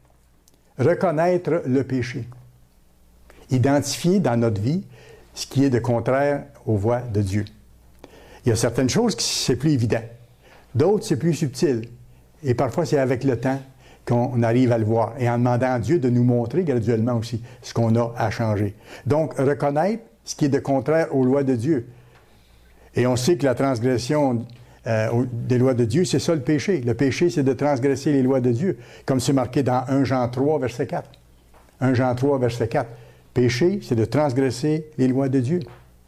reconnaître le péché. Identifier dans notre vie ce qui est de contraire aux voies de Dieu. Il y a certaines choses qui c'est plus évident. D'autres, c'est plus subtil. Et parfois, c'est avec le temps qu'on arrive à le voir. Et en demandant à Dieu de nous montrer graduellement aussi ce qu'on a à changer. Donc, reconnaître ce qui est de contraire aux lois de Dieu. Et on sait que la transgression euh, des lois de Dieu, c'est ça le péché. Le péché, c'est de transgresser les lois de Dieu. Comme c'est marqué dans un Jean trois, verset quatre. un Jean trois, verset quatre. Péché, c'est de transgresser les lois de Dieu.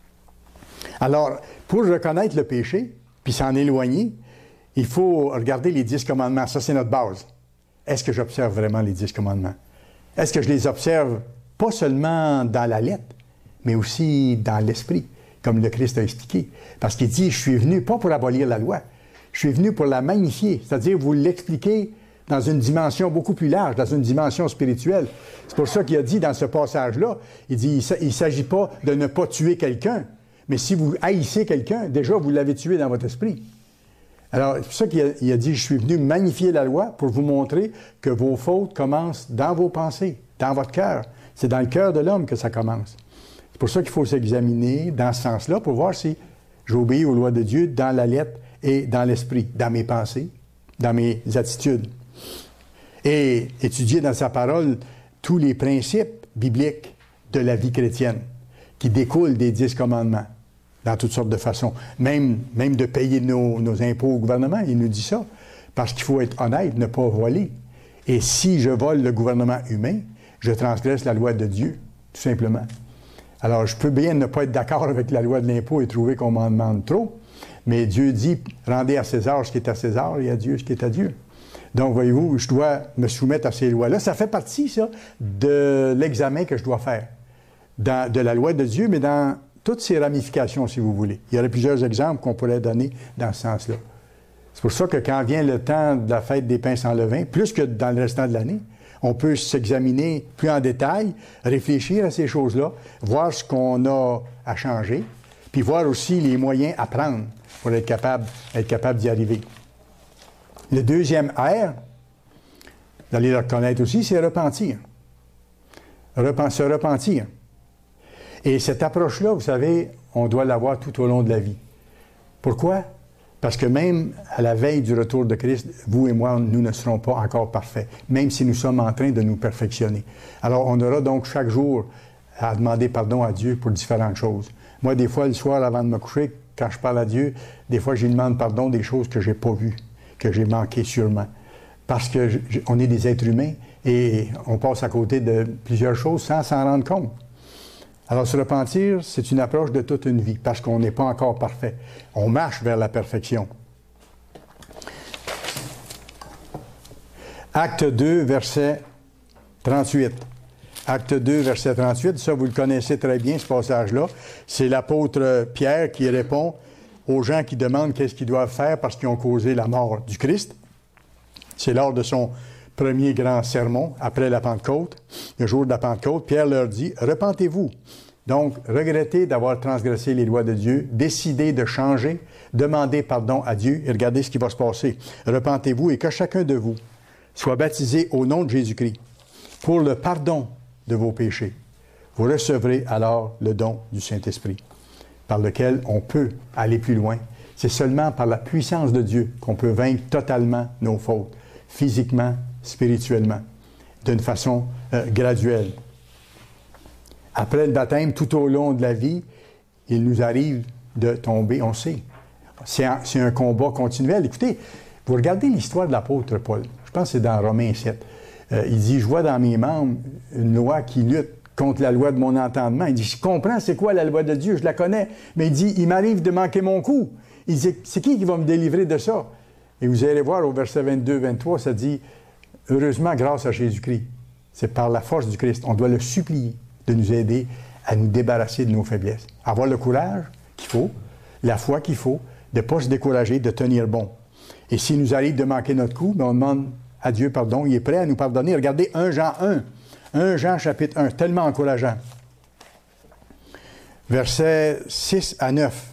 Alors, pour reconnaître le péché, puis s'en éloigner, il faut regarder les dix commandements. Ça, c'est notre base. Est-ce que j'observe vraiment les dix commandements? Est-ce que je les observe pas seulement dans la lettre, mais aussi dans l'esprit, comme le Christ a expliqué? Parce qu'il dit, je suis venu pas pour abolir la loi, je suis venu pour la magnifier, c'est-à-dire vous l'expliquer dans une dimension beaucoup plus large, dans une dimension spirituelle. C'est pour ça qu'il a dit dans ce passage-là, il dit, il ne s'agit pas de ne pas tuer quelqu'un, mais si vous haïssez quelqu'un, déjà vous l'avez tué dans votre esprit. Alors, c'est pour ça qu'il a, il a dit, je suis venu magnifier la loi pour vous montrer que vos fautes commencent dans vos pensées, dans votre cœur. C'est dans le cœur de l'homme que ça commence. C'est pour ça qu'il faut s'examiner dans ce sens-là pour voir si j'obéis aux lois de Dieu dans la lettre et dans l'esprit, dans mes pensées, dans mes attitudes. Et étudier dans sa parole tous les principes bibliques de la vie chrétienne qui découlent des dix commandements. Dans toutes sortes de façons. Même, même de payer nos, nos impôts au gouvernement, il nous dit ça. Parce qu'il faut être honnête, ne pas voler. Et si je vole le gouvernement humain, je transgresse la loi de Dieu, tout simplement. Alors, je peux bien ne pas être d'accord avec la loi de l'impôt et trouver qu'on m'en demande trop, mais Dieu dit, rendez à César ce qui est à César et à Dieu ce qui est à Dieu. Donc, voyez-vous, je dois me soumettre à ces lois-là. Ça fait partie, ça, de l'examen que je dois faire. Dans, de la loi de Dieu, mais dans toutes ces ramifications, si vous voulez. Il y aurait plusieurs exemples qu'on pourrait donner dans ce sens-là. C'est pour ça que quand vient le temps de la fête des pains sans levain, plus que dans le restant de l'année, on peut s'examiner plus en détail, réfléchir à ces choses-là, voir ce qu'on a à changer, puis voir aussi les moyens à prendre pour être capable, être capable d'y arriver. Le deuxième R, vous allez le reconnaître aussi, c'est repentir. Repen- se repentir. Et cette approche-là, vous savez, on doit l'avoir tout au long de la vie. Pourquoi? Parce que même à la veille du retour de Christ, vous et moi, nous ne serons pas encore parfaits, même si nous sommes en train de nous perfectionner. Alors, on aura donc chaque jour à demander pardon à Dieu pour différentes choses. Moi, des fois, le soir, avant de me coucher, quand je parle à Dieu, des fois, je lui demande pardon des choses que je n'ai pas vues, que j'ai manquées sûrement. Parce qu'on est des êtres humains et on passe à côté de plusieurs choses sans s'en rendre compte. Alors, se repentir, c'est une approche de toute une vie, parce qu'on n'est pas encore parfait. On marche vers la perfection. Acte deux, verset trente-huit. Acte deux, verset trente-huit, ça, vous le connaissez très bien, ce passage-là. C'est l'apôtre Pierre qui répond aux gens qui demandent qu'est-ce qu'ils doivent faire parce qu'ils ont causé la mort du Christ. C'est lors de son premier grand sermon, après la Pentecôte, le jour de la Pentecôte, Pierre leur dit « Repentez-vous ». Donc, regrettez d'avoir transgressé les lois de Dieu, décidez de changer, demandez pardon à Dieu et regardez ce qui va se passer. Repentez-vous et que chacun de vous soit baptisé au nom de Jésus-Christ pour le pardon de vos péchés. Vous recevrez alors le don du Saint-Esprit, par lequel on peut aller plus loin. C'est seulement par la puissance de Dieu qu'on peut vaincre totalement nos fautes, physiquement, spirituellement, d'une façon euh, graduelle. Après le baptême, tout au long de la vie, il nous arrive de tomber, on sait. C'est un, c'est un combat continuel. Écoutez, vous regardez l'histoire de l'apôtre Paul. Je pense que c'est dans Romains sept. Euh, il dit, je vois dans mes membres une loi qui lutte contre la loi de mon entendement. Il dit, je comprends c'est quoi la loi de Dieu, je la connais. Mais il dit, il m'arrive de manquer mon coup. Il dit, c'est qui qui va me délivrer de ça? Et vous allez voir au verset vingt-deux vingt-trois, ça dit, heureusement, grâce à Jésus-Christ. C'est par la force du Christ. On doit le supplier de nous aider à nous débarrasser de nos faiblesses. Avoir le courage qu'il faut, la foi qu'il faut, de ne pas se décourager, de tenir bon. Et s'il nous arrive de manquer notre coup, bien on demande à Dieu pardon. Il est prêt à nous pardonner. Regardez un Jean un. un Jean chapitre un, tellement encourageant. Versets six à neuf.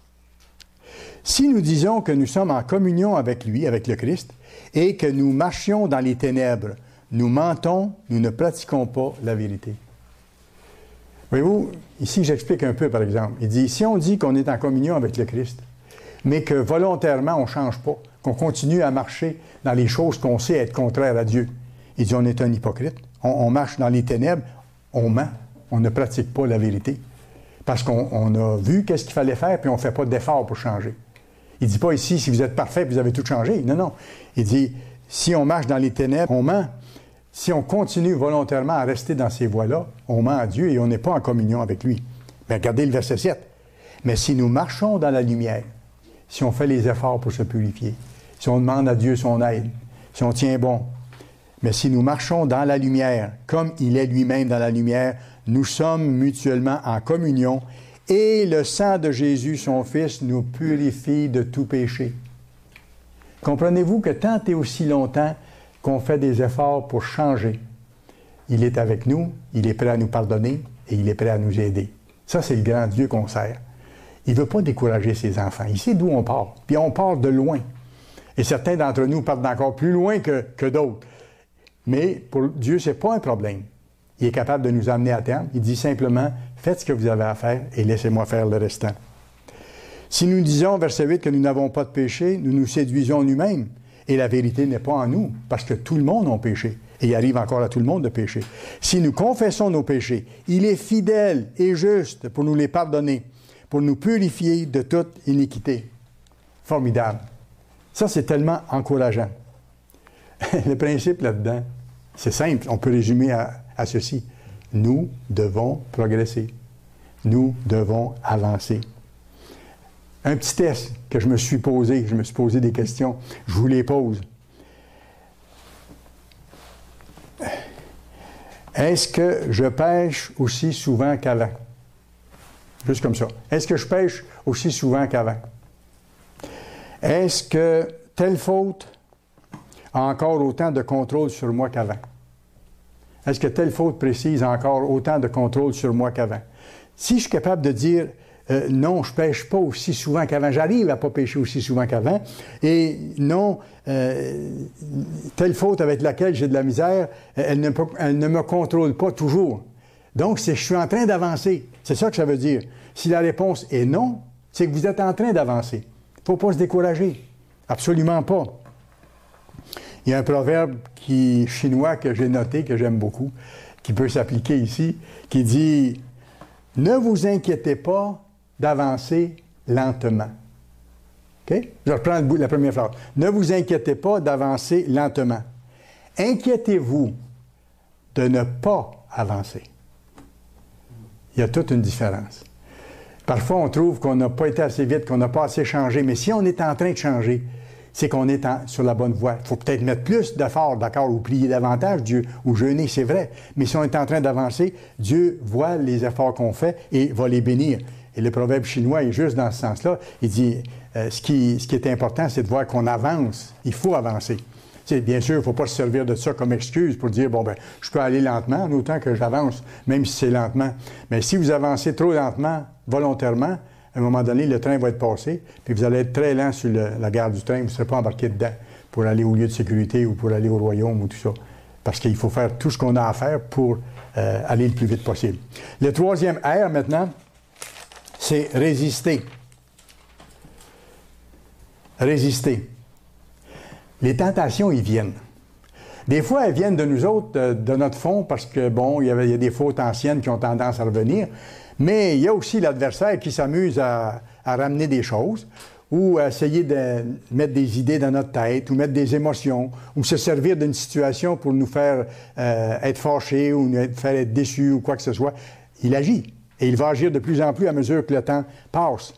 Si nous disons que nous sommes en communion avec lui, avec le Christ, et que nous marchions dans les ténèbres, nous mentons, nous ne pratiquons pas la vérité. Voyez-vous, ici j'explique un peu par exemple. Il dit, si on dit qu'on est en communion avec le Christ, mais que volontairement on ne change pas, qu'on continue à marcher dans les choses qu'on sait être contraires à Dieu, il dit on est un hypocrite, on, on marche dans les ténèbres, on ment, on ne pratique pas la vérité. Parce qu'on on a vu qu'est-ce qu'il fallait faire, puis on ne fait pas d'effort pour changer. Il ne dit pas ici, si vous êtes parfait, vous avez tout changé. Non, non. Il dit, si on marche dans les ténèbres, on ment. Si on continue volontairement à rester dans ces voies-là, on ment à Dieu et on n'est pas en communion avec lui. Mais regardez le verset sept. Mais si nous marchons dans la lumière, si on fait les efforts pour se purifier, si on demande à Dieu son aide, si on tient bon, mais si nous marchons dans la lumière, comme il est lui-même dans la lumière, nous sommes mutuellement en communion et le sang de Jésus, son Fils, nous purifie de tout péché. Comprenez-vous que tant et aussi longtemps qu'on fait des efforts pour changer, il est avec nous, il est prêt à nous pardonner et il est prêt à nous aider. Ça, c'est le grand Dieu qu'on sert. Il ne veut pas décourager ses enfants. Il sait d'où on part. Puis on part de loin. Et certains d'entre nous partent d'encore plus loin que, que d'autres. Mais pour Dieu, ce n'est pas un problème. Il est capable de nous amener à terme. Il dit simplement, faites ce que vous avez à faire et laissez-moi faire le restant. Si nous disons, verset huit, que nous n'avons pas de péché, nous nous séduisons nous-mêmes. Et la vérité n'est pas en nous, parce que tout le monde a péché. Et il arrive encore à tout le monde de pécher. Si nous confessons nos péchés, il est fidèle et juste pour nous les pardonner, pour nous purifier de toute iniquité. Formidable. Ça, c'est tellement encourageant. Le principe là-dedans, c'est simple, on peut résumer à, à ceci. Nous devons progresser. Nous devons avancer. Un petit test que je me suis posé, je me suis posé des questions, je vous les pose. Est-ce que je pêche aussi souvent qu'avant? Juste comme ça. Est-ce que je pêche aussi souvent qu'avant? Est-ce que telle faute a encore autant de contrôle sur moi qu'avant? Est-ce que telle faute précise a encore autant de contrôle sur moi qu'avant? Si je suis capable de dire euh, non, je ne pêche pas aussi souvent qu'avant, j'arrive à ne pas pêcher aussi souvent qu'avant, et non, euh, telle faute avec laquelle j'ai de la misère, elle ne, elle ne me contrôle pas toujours. Donc, c'est, je suis en train d'avancer. C'est ça que ça veut dire. Si la réponse est non, c'est que vous êtes en train d'avancer. ne faut pas se décourager. Absolument pas. Il y a un proverbe qui, chinois que j'ai noté, que j'aime beaucoup, qui peut s'appliquer ici, qui dit « Ne vous inquiétez pas d'avancer lentement. » Okay? Je reprends la première phrase. « Ne vous inquiétez pas d'avancer lentement. Inquiétez-vous de ne pas avancer. » Il y a toute une différence. Parfois, on trouve qu'on n'a pas été assez vite, qu'on n'a pas assez changé, mais si on est en train de changer, c'est qu'on est en, sur la bonne voie. Il faut peut-être mettre plus d'efforts, d'accord, ou prier davantage, Dieu, ou jeûner, c'est vrai. Mais si on est en train d'avancer, Dieu voit les efforts qu'on fait et va les bénir. Et le proverbe chinois est juste dans ce sens-là. Il dit, euh, ce, qui, ce qui est important, c'est de voir qu'on avance. Il faut avancer. T'sais, bien sûr, il ne faut pas se servir de ça comme excuse pour dire, bon, ben, je peux aller lentement, en autant que j'avance, même si c'est lentement. Mais si vous avancez trop lentement, volontairement, à un moment donné, le train va être passé, puis vous allez être très lent sur le, la gare du train, vous ne serez pas embarqué dedans pour aller au lieu de sécurité ou pour aller au royaume ou tout ça. Parce qu'il faut faire tout ce qu'on a à faire pour euh, aller le plus vite possible. Le troisième R, maintenant, c'est résister. Résister. Les tentations, ils viennent. Des fois, elles viennent de nous autres, de, de notre fond, parce que, bon, il y, avait, il y a des fautes anciennes qui ont tendance à revenir, mais il y a aussi l'adversaire qui s'amuse à, à ramener des choses, ou à essayer de mettre des idées dans notre tête, ou mettre des émotions, ou se servir d'une situation pour nous faire euh, être fâchés, ou nous faire être déçus, ou quoi que ce soit. Il agit, et il va agir de plus en plus à mesure que le temps passe.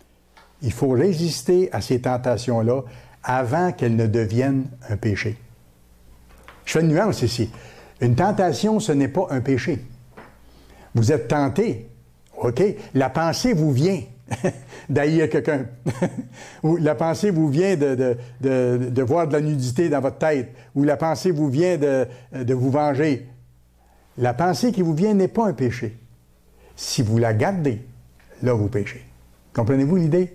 Il faut résister à ces tentations-là avant qu'elles ne deviennent un péché. Je fais une nuance ici. Une tentation, ce n'est pas un péché. Vous êtes tenté, OK? La pensée vous vient d'haïr quelqu'un. Ou la pensée vous vient de, de, de, de voir de la nudité dans votre tête. Ou la pensée vous vient de, de vous venger. La pensée qui vous vient n'est pas un péché. Si vous la gardez, là, vous péchez. Comprenez-vous l'idée?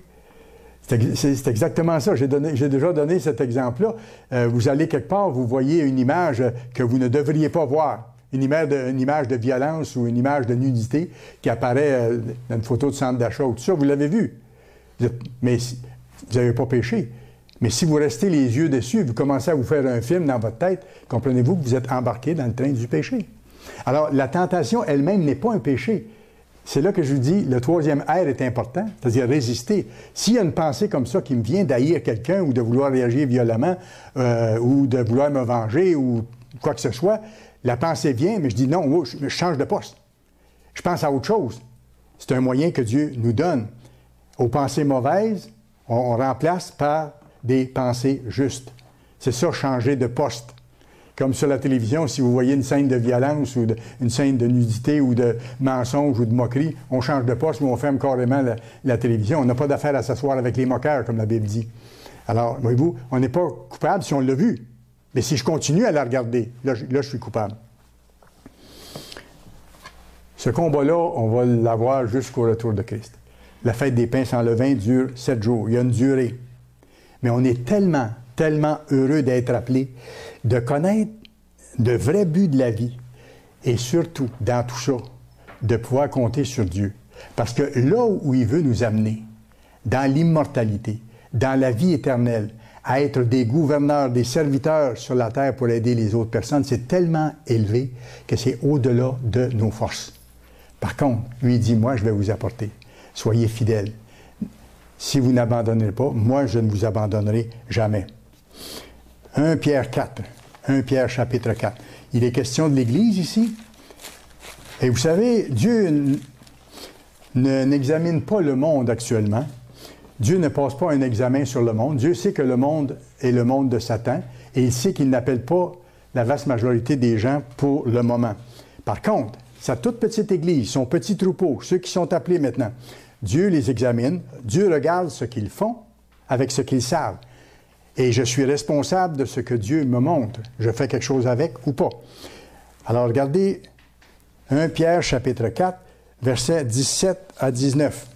C'est exactement ça. J'ai déjà donné cet exemple-là. Euh, vous allez quelque part, vous voyez une image que vous ne devriez pas voir. Une image de, une image de violence ou une image de nudité qui apparaît euh, dans une photo de centre d'achat ou tout ça. Vous l'avez vu. Vous êtes, mais si, vous n'avez pas péché. Mais si vous restez les yeux dessus, vous commencez à vous faire un film dans votre tête, comprenez-vous que vous êtes embarqué dans le train du péché. Alors, la tentation elle-même n'est pas un péché. C'est là que je vous dis, le troisième R est important, c'est-à-dire résister. S'il y a une pensée comme ça qui me vient d'haïr quelqu'un ou de vouloir réagir violemment euh, ou de vouloir me venger ou quoi que ce soit, la pensée vient, mais je dis non, je, je change de poste. Je pense à autre chose. C'est un moyen que Dieu nous donne. Aux pensées mauvaises, on, on remplace par des pensées justes. C'est ça, changer de poste. Comme sur la télévision, si vous voyez une scène de violence ou de, une scène de nudité ou de mensonge ou de moquerie, on change de poste ou on ferme carrément la, la télévision. On n'a pas d'affaire à s'asseoir avec les moqueurs, comme la Bible dit. Alors, voyez-vous, on n'est pas coupable si on l'a vu. Mais si je continue à la regarder, là, je, là, je suis coupable. Ce combat-là, on va l'avoir jusqu'au retour de Christ. La fête des pains sans levain dure sept jours. Il y a une durée. Mais on est tellement, tellement heureux d'être appelés, de connaître le vrai but de la vie et surtout, dans tout ça, de pouvoir compter sur Dieu. Parce que là où il veut nous amener, dans l'immortalité, dans la vie éternelle, à être des gouverneurs, des serviteurs sur la terre pour aider les autres personnes, c'est tellement élevé que c'est au-delà de nos forces. Par contre, lui dit, moi, je vais vous apporter. Soyez fidèles. Si vous n'abandonnez pas, moi, je ne vous abandonnerai jamais. premier Pierre quatre. premier Pierre chapitre quatre. Il est question de l'Église ici. Et vous savez, Dieu n'examine pas le monde actuellement. Dieu ne passe pas un examen sur le monde. Dieu sait que le monde est le monde de Satan et il sait qu'il n'appelle pas la vaste majorité des gens pour le moment. Par contre, sa toute petite Église, son petit troupeau, ceux qui sont appelés maintenant, Dieu les examine. Dieu regarde ce qu'ils font avec ce qu'ils savent. Et je suis responsable de ce que Dieu me montre. Je fais quelque chose avec ou pas. Alors, regardez premier Pierre, chapitre quatre, versets dix-sept à dix-neuf.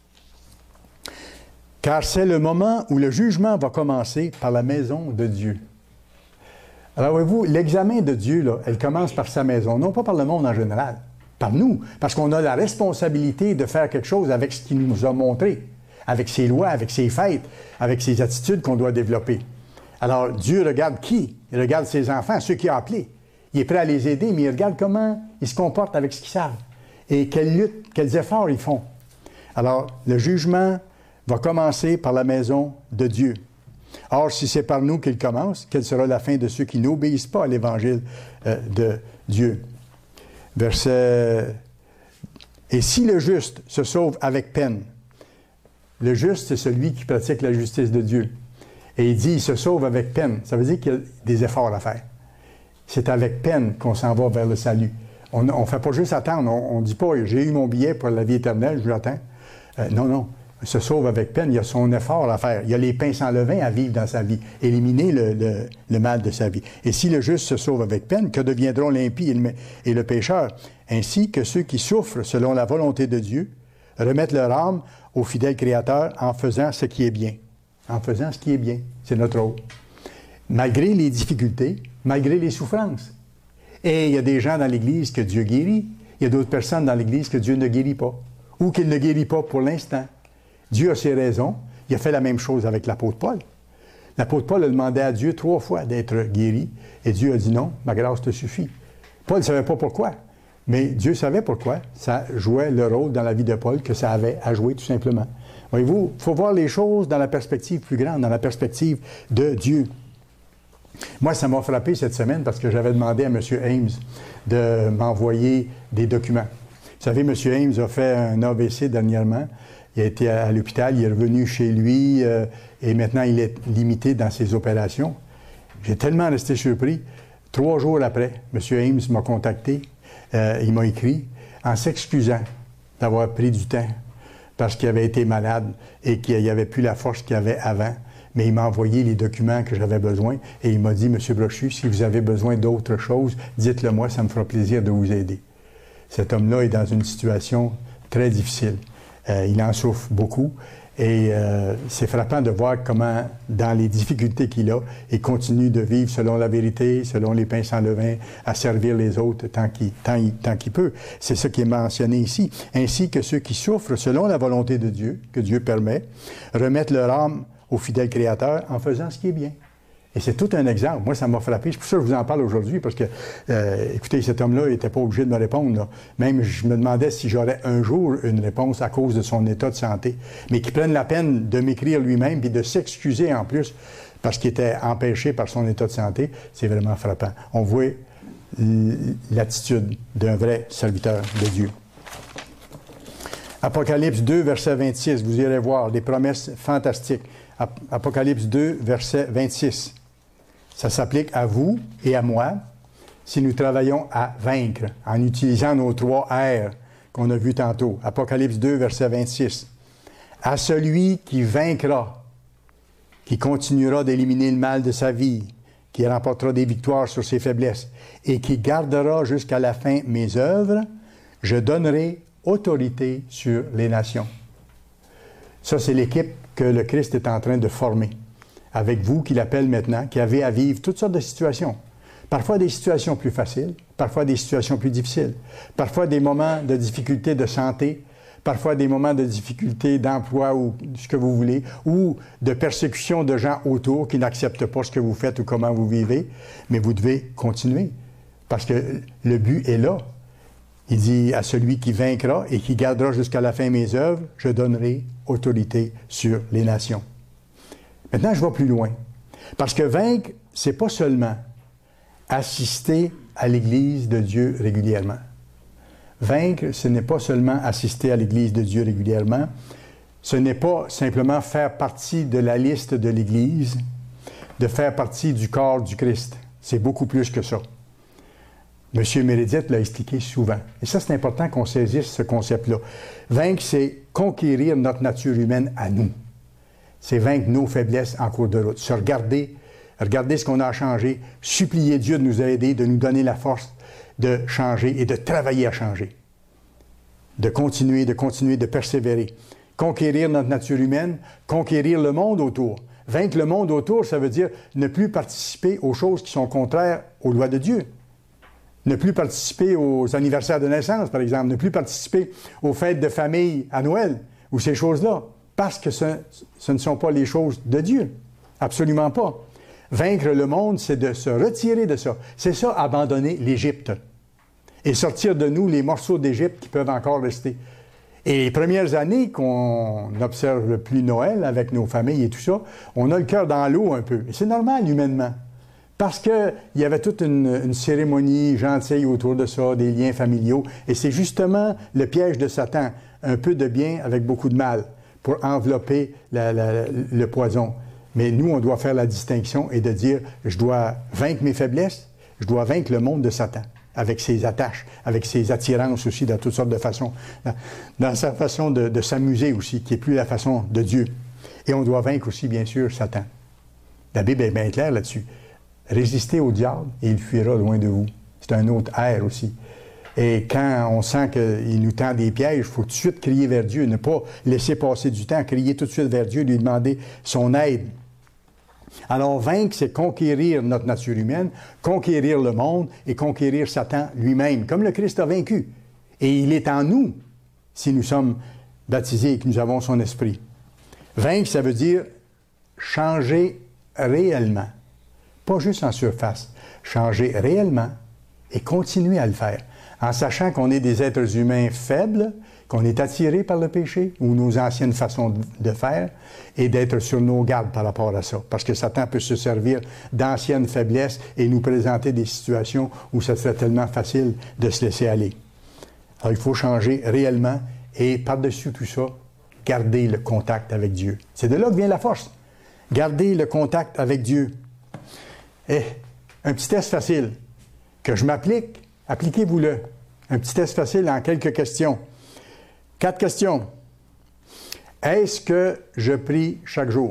« Car c'est le moment où le jugement va commencer par la maison de Dieu. » Alors, voyez-vous, l'examen de Dieu, là, elle commence par sa maison, non pas par le monde en général, par nous, parce qu'on a la responsabilité de faire quelque chose avec ce qu'il nous a montré, avec ses lois, avec ses fêtes, avec ses attitudes qu'on doit développer. Alors, Dieu regarde qui? Il regarde ses enfants, ceux qu'il a appelés. Il est prêt à les aider, mais il regarde comment ils se comportent avec ce qu'ils savent. Et quelles luttes, quels efforts ils font. Alors, le jugement va commencer par la maison de Dieu. Or, si c'est par nous qu'il commence, quelle sera la fin de ceux qui n'obéissent pas à l'Évangile euh, de Dieu? Verset... Et si le juste se sauve avec peine, le juste, c'est celui qui pratique la justice de Dieu. Et il dit, il se sauve avec peine. Ça veut dire qu'il y a des efforts à faire. C'est avec peine qu'on s'en va vers le salut. On ne fait pas juste attendre. On ne dit pas, j'ai eu mon billet pour la vie éternelle, je l'attends. Euh, non, non. Il se sauve avec peine. Il y a son effort à faire. Il y a les pains sans levain à vivre dans sa vie. Éliminer le, le, le mal de sa vie. Et si le juste se sauve avec peine, que deviendront l'impie et le, et le pécheur? Ainsi que ceux qui souffrent selon la volonté de Dieu remettent leur âme au fidèle Créateur en faisant ce qui est bien. En faisant ce qui est bien. C'est notre rôle. Malgré les difficultés, malgré les souffrances. Et il y a des gens dans l'Église que Dieu guérit. Il y a d'autres personnes dans l'Église que Dieu ne guérit pas. Ou qu'il ne guérit pas pour l'instant. Dieu a ses raisons. Il a fait la même chose avec l'apôtre Paul. L'apôtre Paul a demandé à Dieu trois fois d'être guéri. Et Dieu a dit non, ma grâce te suffit. Paul ne savait pas pourquoi. Mais Dieu savait pourquoi. Ça jouait le rôle dans la vie de Paul que ça avait à jouer tout simplement. Voyez-vous, il faut voir les choses dans la perspective plus grande, dans la perspective de Dieu. Moi, ça m'a frappé cette semaine parce que j'avais demandé à M. Ames de m'envoyer des documents. Vous savez, M. Ames a fait un A V C dernièrement. Il a été à, à l'hôpital, il est revenu chez lui euh, et maintenant il est limité dans ses opérations. J'ai tellement resté surpris. Trois jours après, M. Ames m'a contacté. Euh, il m'a écrit en s'excusant d'avoir pris du temps parce qu'il avait été malade et qu'il n'y avait plus la force qu'il avait avant. Mais il m'a envoyé les documents que j'avais besoin et il m'a dit, M. Brochu, si vous avez besoin d'autre chose, dites-le moi, ça me fera plaisir de vous aider. Cet homme-là est dans une situation très difficile. Euh, il en souffre beaucoup et euh, c'est frappant de voir comment, dans les difficultés qu'il a, il continue de vivre selon la vérité, selon les pains sans levain, à servir les autres tant qu'il, tant, tant qu'il peut. C'est ce qui est mentionné ici. Ainsi que ceux qui souffrent selon la volonté de Dieu, que Dieu permet, remettent leur âme au fidèle Créateur en faisant ce qui est bien. Et c'est tout un exemple. Moi, ça m'a frappé. C'est pour ça que je vous en parle aujourd'hui, parce que, euh, écoutez, cet homme-là n'était pas obligé de me répondre. Là. Même, je me demandais si j'aurais un jour une réponse à cause de son état de santé. Mais qu'il prenne la peine de m'écrire lui-même puis de s'excuser en plus parce qu'il était empêché par son état de santé, c'est vraiment frappant. On voit l'attitude d'un vrai serviteur de Dieu. Apocalypse deux, verset vingt-six, vous irez voir des promesses fantastiques. Apocalypse deux, verset vingt-six. Ça s'applique à vous et à moi si nous travaillons à vaincre en utilisant nos trois R qu'on a vus tantôt. Apocalypse deux, verset vingt-six. À celui qui vaincra, qui continuera d'éliminer le mal de sa vie, qui remportera des victoires sur ses faiblesses et qui gardera jusqu'à la fin mes œuvres, je donnerai autorité sur les nations. Ça, c'est l'équipe que le Christ est en train de former. Avec vous, qu'il appelle maintenant, qui avez à vivre toutes sortes de situations. Parfois des situations plus faciles, parfois des situations plus difficiles, parfois des moments de difficulté de santé, parfois des moments de difficulté d'emploi ou ce que vous voulez, ou de persécution de gens autour qui n'acceptent pas ce que vous faites ou comment vous vivez, mais vous devez continuer, parce que le but est là. Il dit à celui qui vaincra et qui gardera jusqu'à la fin mes œuvres, je donnerai autorité sur les nations. Maintenant, je vais plus loin. Parce que vaincre, c'est pas seulement assister à l'Église de Dieu régulièrement. Vaincre, ce n'est pas seulement assister à l'Église de Dieu régulièrement. Ce n'est pas simplement faire partie de la liste de l'Église, de faire partie du corps du Christ. C'est beaucoup plus que ça. M. Meredith l'a expliqué souvent. Et ça, c'est important qu'on saisisse ce concept-là. Vaincre, c'est conquérir notre nature humaine à nous. C'est vaincre nos faiblesses en cours de route. Se regarder, regarder ce qu'on a changé, supplier Dieu de nous aider, de nous donner la force de changer et de travailler à changer. De continuer, de continuer, de persévérer. Conquérir notre nature humaine, conquérir le monde autour. Vaincre le monde autour, ça veut dire ne plus participer aux choses qui sont contraires aux lois de Dieu. Ne plus participer aux anniversaires de naissance, par exemple. Ne plus participer aux fêtes de famille à Noël, ou ces choses-là. parce que ce, ce ne sont pas les choses de Dieu. Absolument pas. Vaincre le monde, c'est de se retirer de ça. C'est ça, abandonner l'Égypte. Et sortir de nous les morceaux d'Égypte qui peuvent encore rester. Et les premières années qu'on n'observe plus Noël avec nos familles et tout ça, on a le cœur dans l'eau un peu. Et c'est normal humainement. Parce qu'il y avait toute une, une cérémonie gentille autour de ça, des liens familiaux. Et c'est justement le piège de Satan. Un peu de bien avec beaucoup de mal pour envelopper la, la, le poison. Mais nous, on doit faire la distinction et de dire, je dois vaincre mes faiblesses, je dois vaincre le monde de Satan, avec ses attaches, avec ses attirances aussi, de toutes sortes de façons, dans, dans sa façon de, de s'amuser aussi, qui n'est plus la façon de Dieu. Et on doit vaincre aussi, bien sûr, Satan. La Bible est bien claire là-dessus. Résistez au diable et il fuira loin de vous. C'est un autre air aussi. Et quand on sent qu'il nous tend des pièges, il faut tout de suite crier vers Dieu, ne pas laisser passer du temps, crier tout de suite vers Dieu, lui demander son aide. Alors, vaincre, c'est conquérir notre nature humaine, conquérir le monde et conquérir Satan lui-même, comme le Christ a vaincu. Et il est en nous, si nous sommes baptisés et que nous avons son esprit. Vaincre, ça veut dire changer réellement, pas juste en surface, changer réellement et continuer à le faire, en sachant qu'on est des êtres humains faibles, qu'on est attirés par le péché ou nos anciennes façons de faire, et d'être sur nos gardes par rapport à ça. Parce que Satan peut se servir d'anciennes faiblesses et nous présenter des situations où ça serait tellement facile de se laisser aller. Alors, il faut changer réellement et, par-dessus tout ça, garder le contact avec Dieu. C'est de là que vient la force. Garder le contact avec Dieu. Eh, un petit test facile que je m'applique, appliquez-vous-le. Un petit test facile en quelques questions. Quatre questions. Est-ce que je prie chaque jour?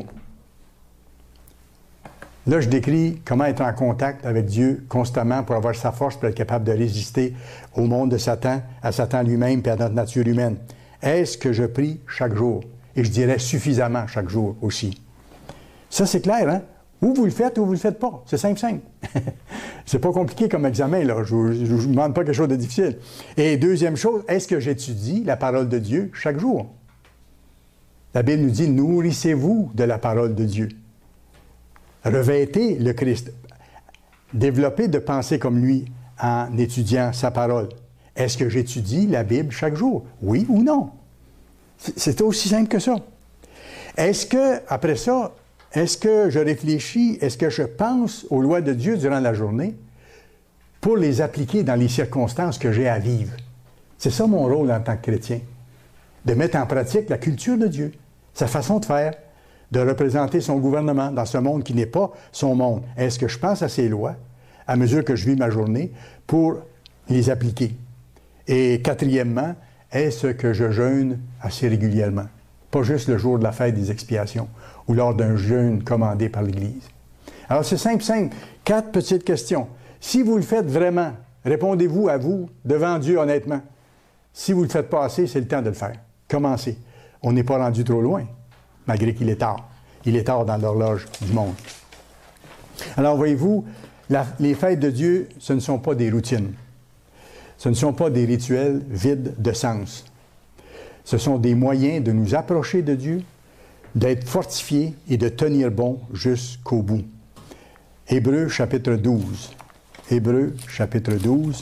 Là, je décris comment être en contact avec Dieu constamment pour avoir sa force, pour être capable de résister au monde de Satan, à Satan lui-même et à notre nature humaine. Est-ce que je prie chaque jour? Et je dirais suffisamment chaque jour aussi. Ça, c'est clair, hein? Ou vous le faites ou vous ne le faites pas. C'est simple, simple. C'est pas compliqué comme examen, là. Je ne vous demande pas quelque chose de difficile. Et deuxième chose, est-ce que j'étudie la parole de Dieu chaque jour? La Bible nous dit, nourrissez-vous de la parole de Dieu. Revêtez le Christ. Développez de penser comme lui en étudiant sa parole. Est-ce que j'étudie la Bible chaque jour? Oui ou non? C'est aussi simple que ça. Est-ce que, après ça, est-ce que je réfléchis, est-ce que je pense aux lois de Dieu durant la journée pour les appliquer dans les circonstances que j'ai à vivre? C'est ça mon rôle en tant que chrétien, de mettre en pratique la culture de Dieu, sa façon de faire, de représenter son gouvernement dans ce monde qui n'est pas son monde. Est-ce que je pense à ses lois à mesure que je vis ma journée pour les appliquer? Et quatrièmement, est-ce que je jeûne assez régulièrement? Pas juste le jour de la fête des expiations ou lors d'un jeûne commandé par l'Église. Alors, c'est simple, simple. Quatre petites questions. Si vous le faites vraiment, répondez-vous à vous devant Dieu honnêtement. Si vous ne le faites pas assez, c'est le temps de le faire. Commencez. On n'est pas rendu trop loin, malgré qu'il est tard. Il est tard dans l'horloge du monde. Alors, voyez-vous, la, les fêtes de Dieu, ce ne sont pas des routines. Ce ne sont pas des rituels vides de sens. Ce sont des moyens de nous approcher de Dieu, d'être fortifiés et de tenir bon jusqu'au bout. Hébreux chapitre douze. Hébreux chapitre douze.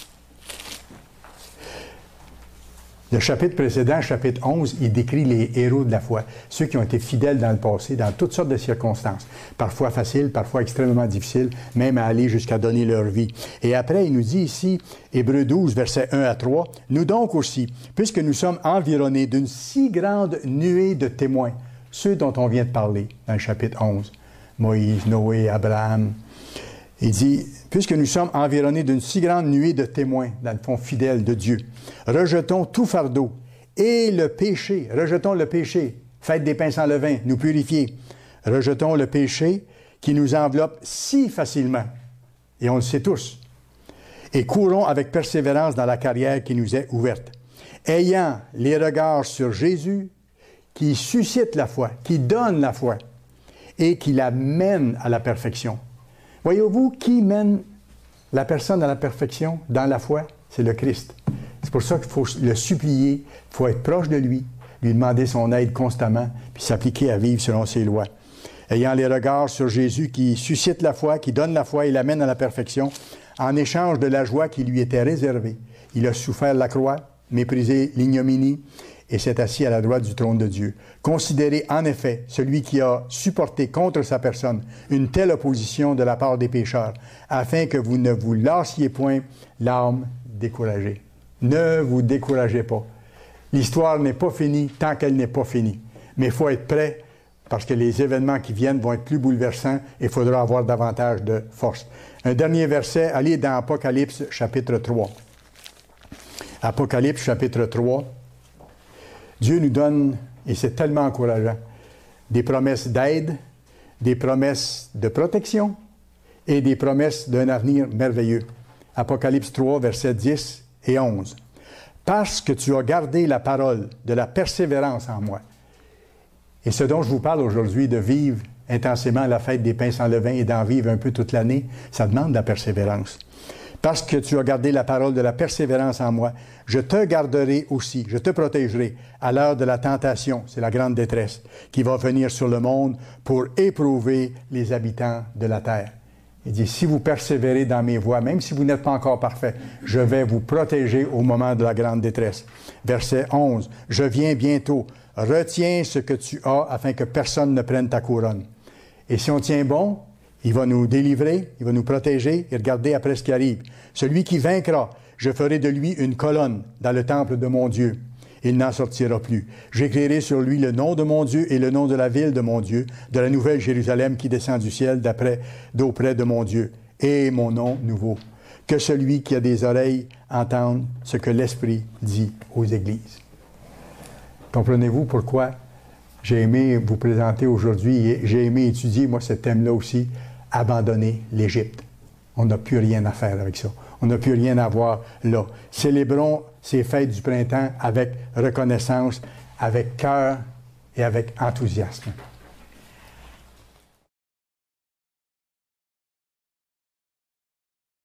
Le chapitre précédent, chapitre onze, il décrit les héros de la foi, ceux qui ont été fidèles dans le passé, dans toutes sortes de circonstances, parfois faciles, parfois extrêmement difficiles, même à aller jusqu'à donner leur vie. Et après, il nous dit ici, Hébreux douze, versets un à trois, « Nous donc aussi, puisque nous sommes environnés d'une si grande nuée de témoins, ceux dont on vient de parler dans le chapitre onze, Moïse, Noé, Abraham, il dit, puisque nous sommes environnés d'une si grande nuée de témoins, dans le fond fidèles de Dieu, rejetons tout fardeau et le péché, rejetons le péché, faites des pains sans levain, nous purifier, rejetons le péché qui nous enveloppe si facilement, et on le sait tous, et courons avec persévérance dans la carrière qui nous est ouverte, ayant les regards sur Jésus qui suscite la foi, qui donne la foi et qui la mène à la perfection. Voyez-vous, qui mène la personne à la perfection dans la foi? C'est le Christ. C'est pour ça qu'il faut le supplier, il faut être proche de lui, lui demander son aide constamment, puis s'appliquer à vivre selon ses lois. Ayant les regards sur Jésus qui suscite la foi, qui donne la foi et l'amène à la perfection, en échange de la joie qui lui était réservée, il a souffert la croix, méprisé l'ignominie, et s'est assis à la droite du trône de Dieu. Considérez en effet celui qui a supporté contre sa personne une telle opposition de la part des pécheurs, afin que vous ne vous lassiez point l'âme découragée. Ne vous découragez pas. L'histoire n'est pas finie tant qu'elle n'est pas finie. Mais il faut être prêt parce que les événements qui viennent vont être plus bouleversants et il faudra avoir davantage de force. Un dernier verset, allez dans Apocalypse chapitre trois. Apocalypse chapitre trois. Dieu nous donne, et c'est tellement encourageant, des promesses d'aide, des promesses de protection et des promesses d'un avenir merveilleux. Apocalypse trois, versets dix et onze. « Parce que tu as gardé la parole de la persévérance en moi. » Et ce dont je vous parle aujourd'hui, de vivre intensément la fête des pains sans levain et d'en vivre un peu toute l'année, ça demande de la persévérance. Parce que tu as gardé la parole de la persévérance en moi, je te garderai aussi, je te protégerai à l'heure de la tentation, c'est la grande détresse, qui va venir sur le monde pour éprouver les habitants de la terre. Il dit, si vous persévérez dans mes voies, même si vous n'êtes pas encore parfait, je vais vous protéger au moment de la grande détresse. Verset onze, je viens bientôt, retiens ce que tu as afin que personne ne prenne ta couronne. Et si on tient bon, il va nous délivrer, il va nous protéger et regarder après ce qui arrive. Celui qui vaincra, je ferai de lui une colonne dans le temple de mon Dieu. Il n'en sortira plus. J'écrirai sur lui le nom de mon Dieu et le nom de la ville de mon Dieu, de la nouvelle Jérusalem qui descend du ciel d'après, d'auprès de mon Dieu, et mon nom nouveau. Que celui qui a des oreilles entende ce que l'Esprit dit aux églises. Comprenez-vous pourquoi j'ai aimé vous présenter aujourd'hui et j'ai aimé étudier, moi, ce thème-là aussi, abandonner l'Égypte. On n'a plus rien à faire avec ça. On n'a plus rien à voir là. Célébrons ces fêtes du printemps avec reconnaissance, avec cœur et avec enthousiasme.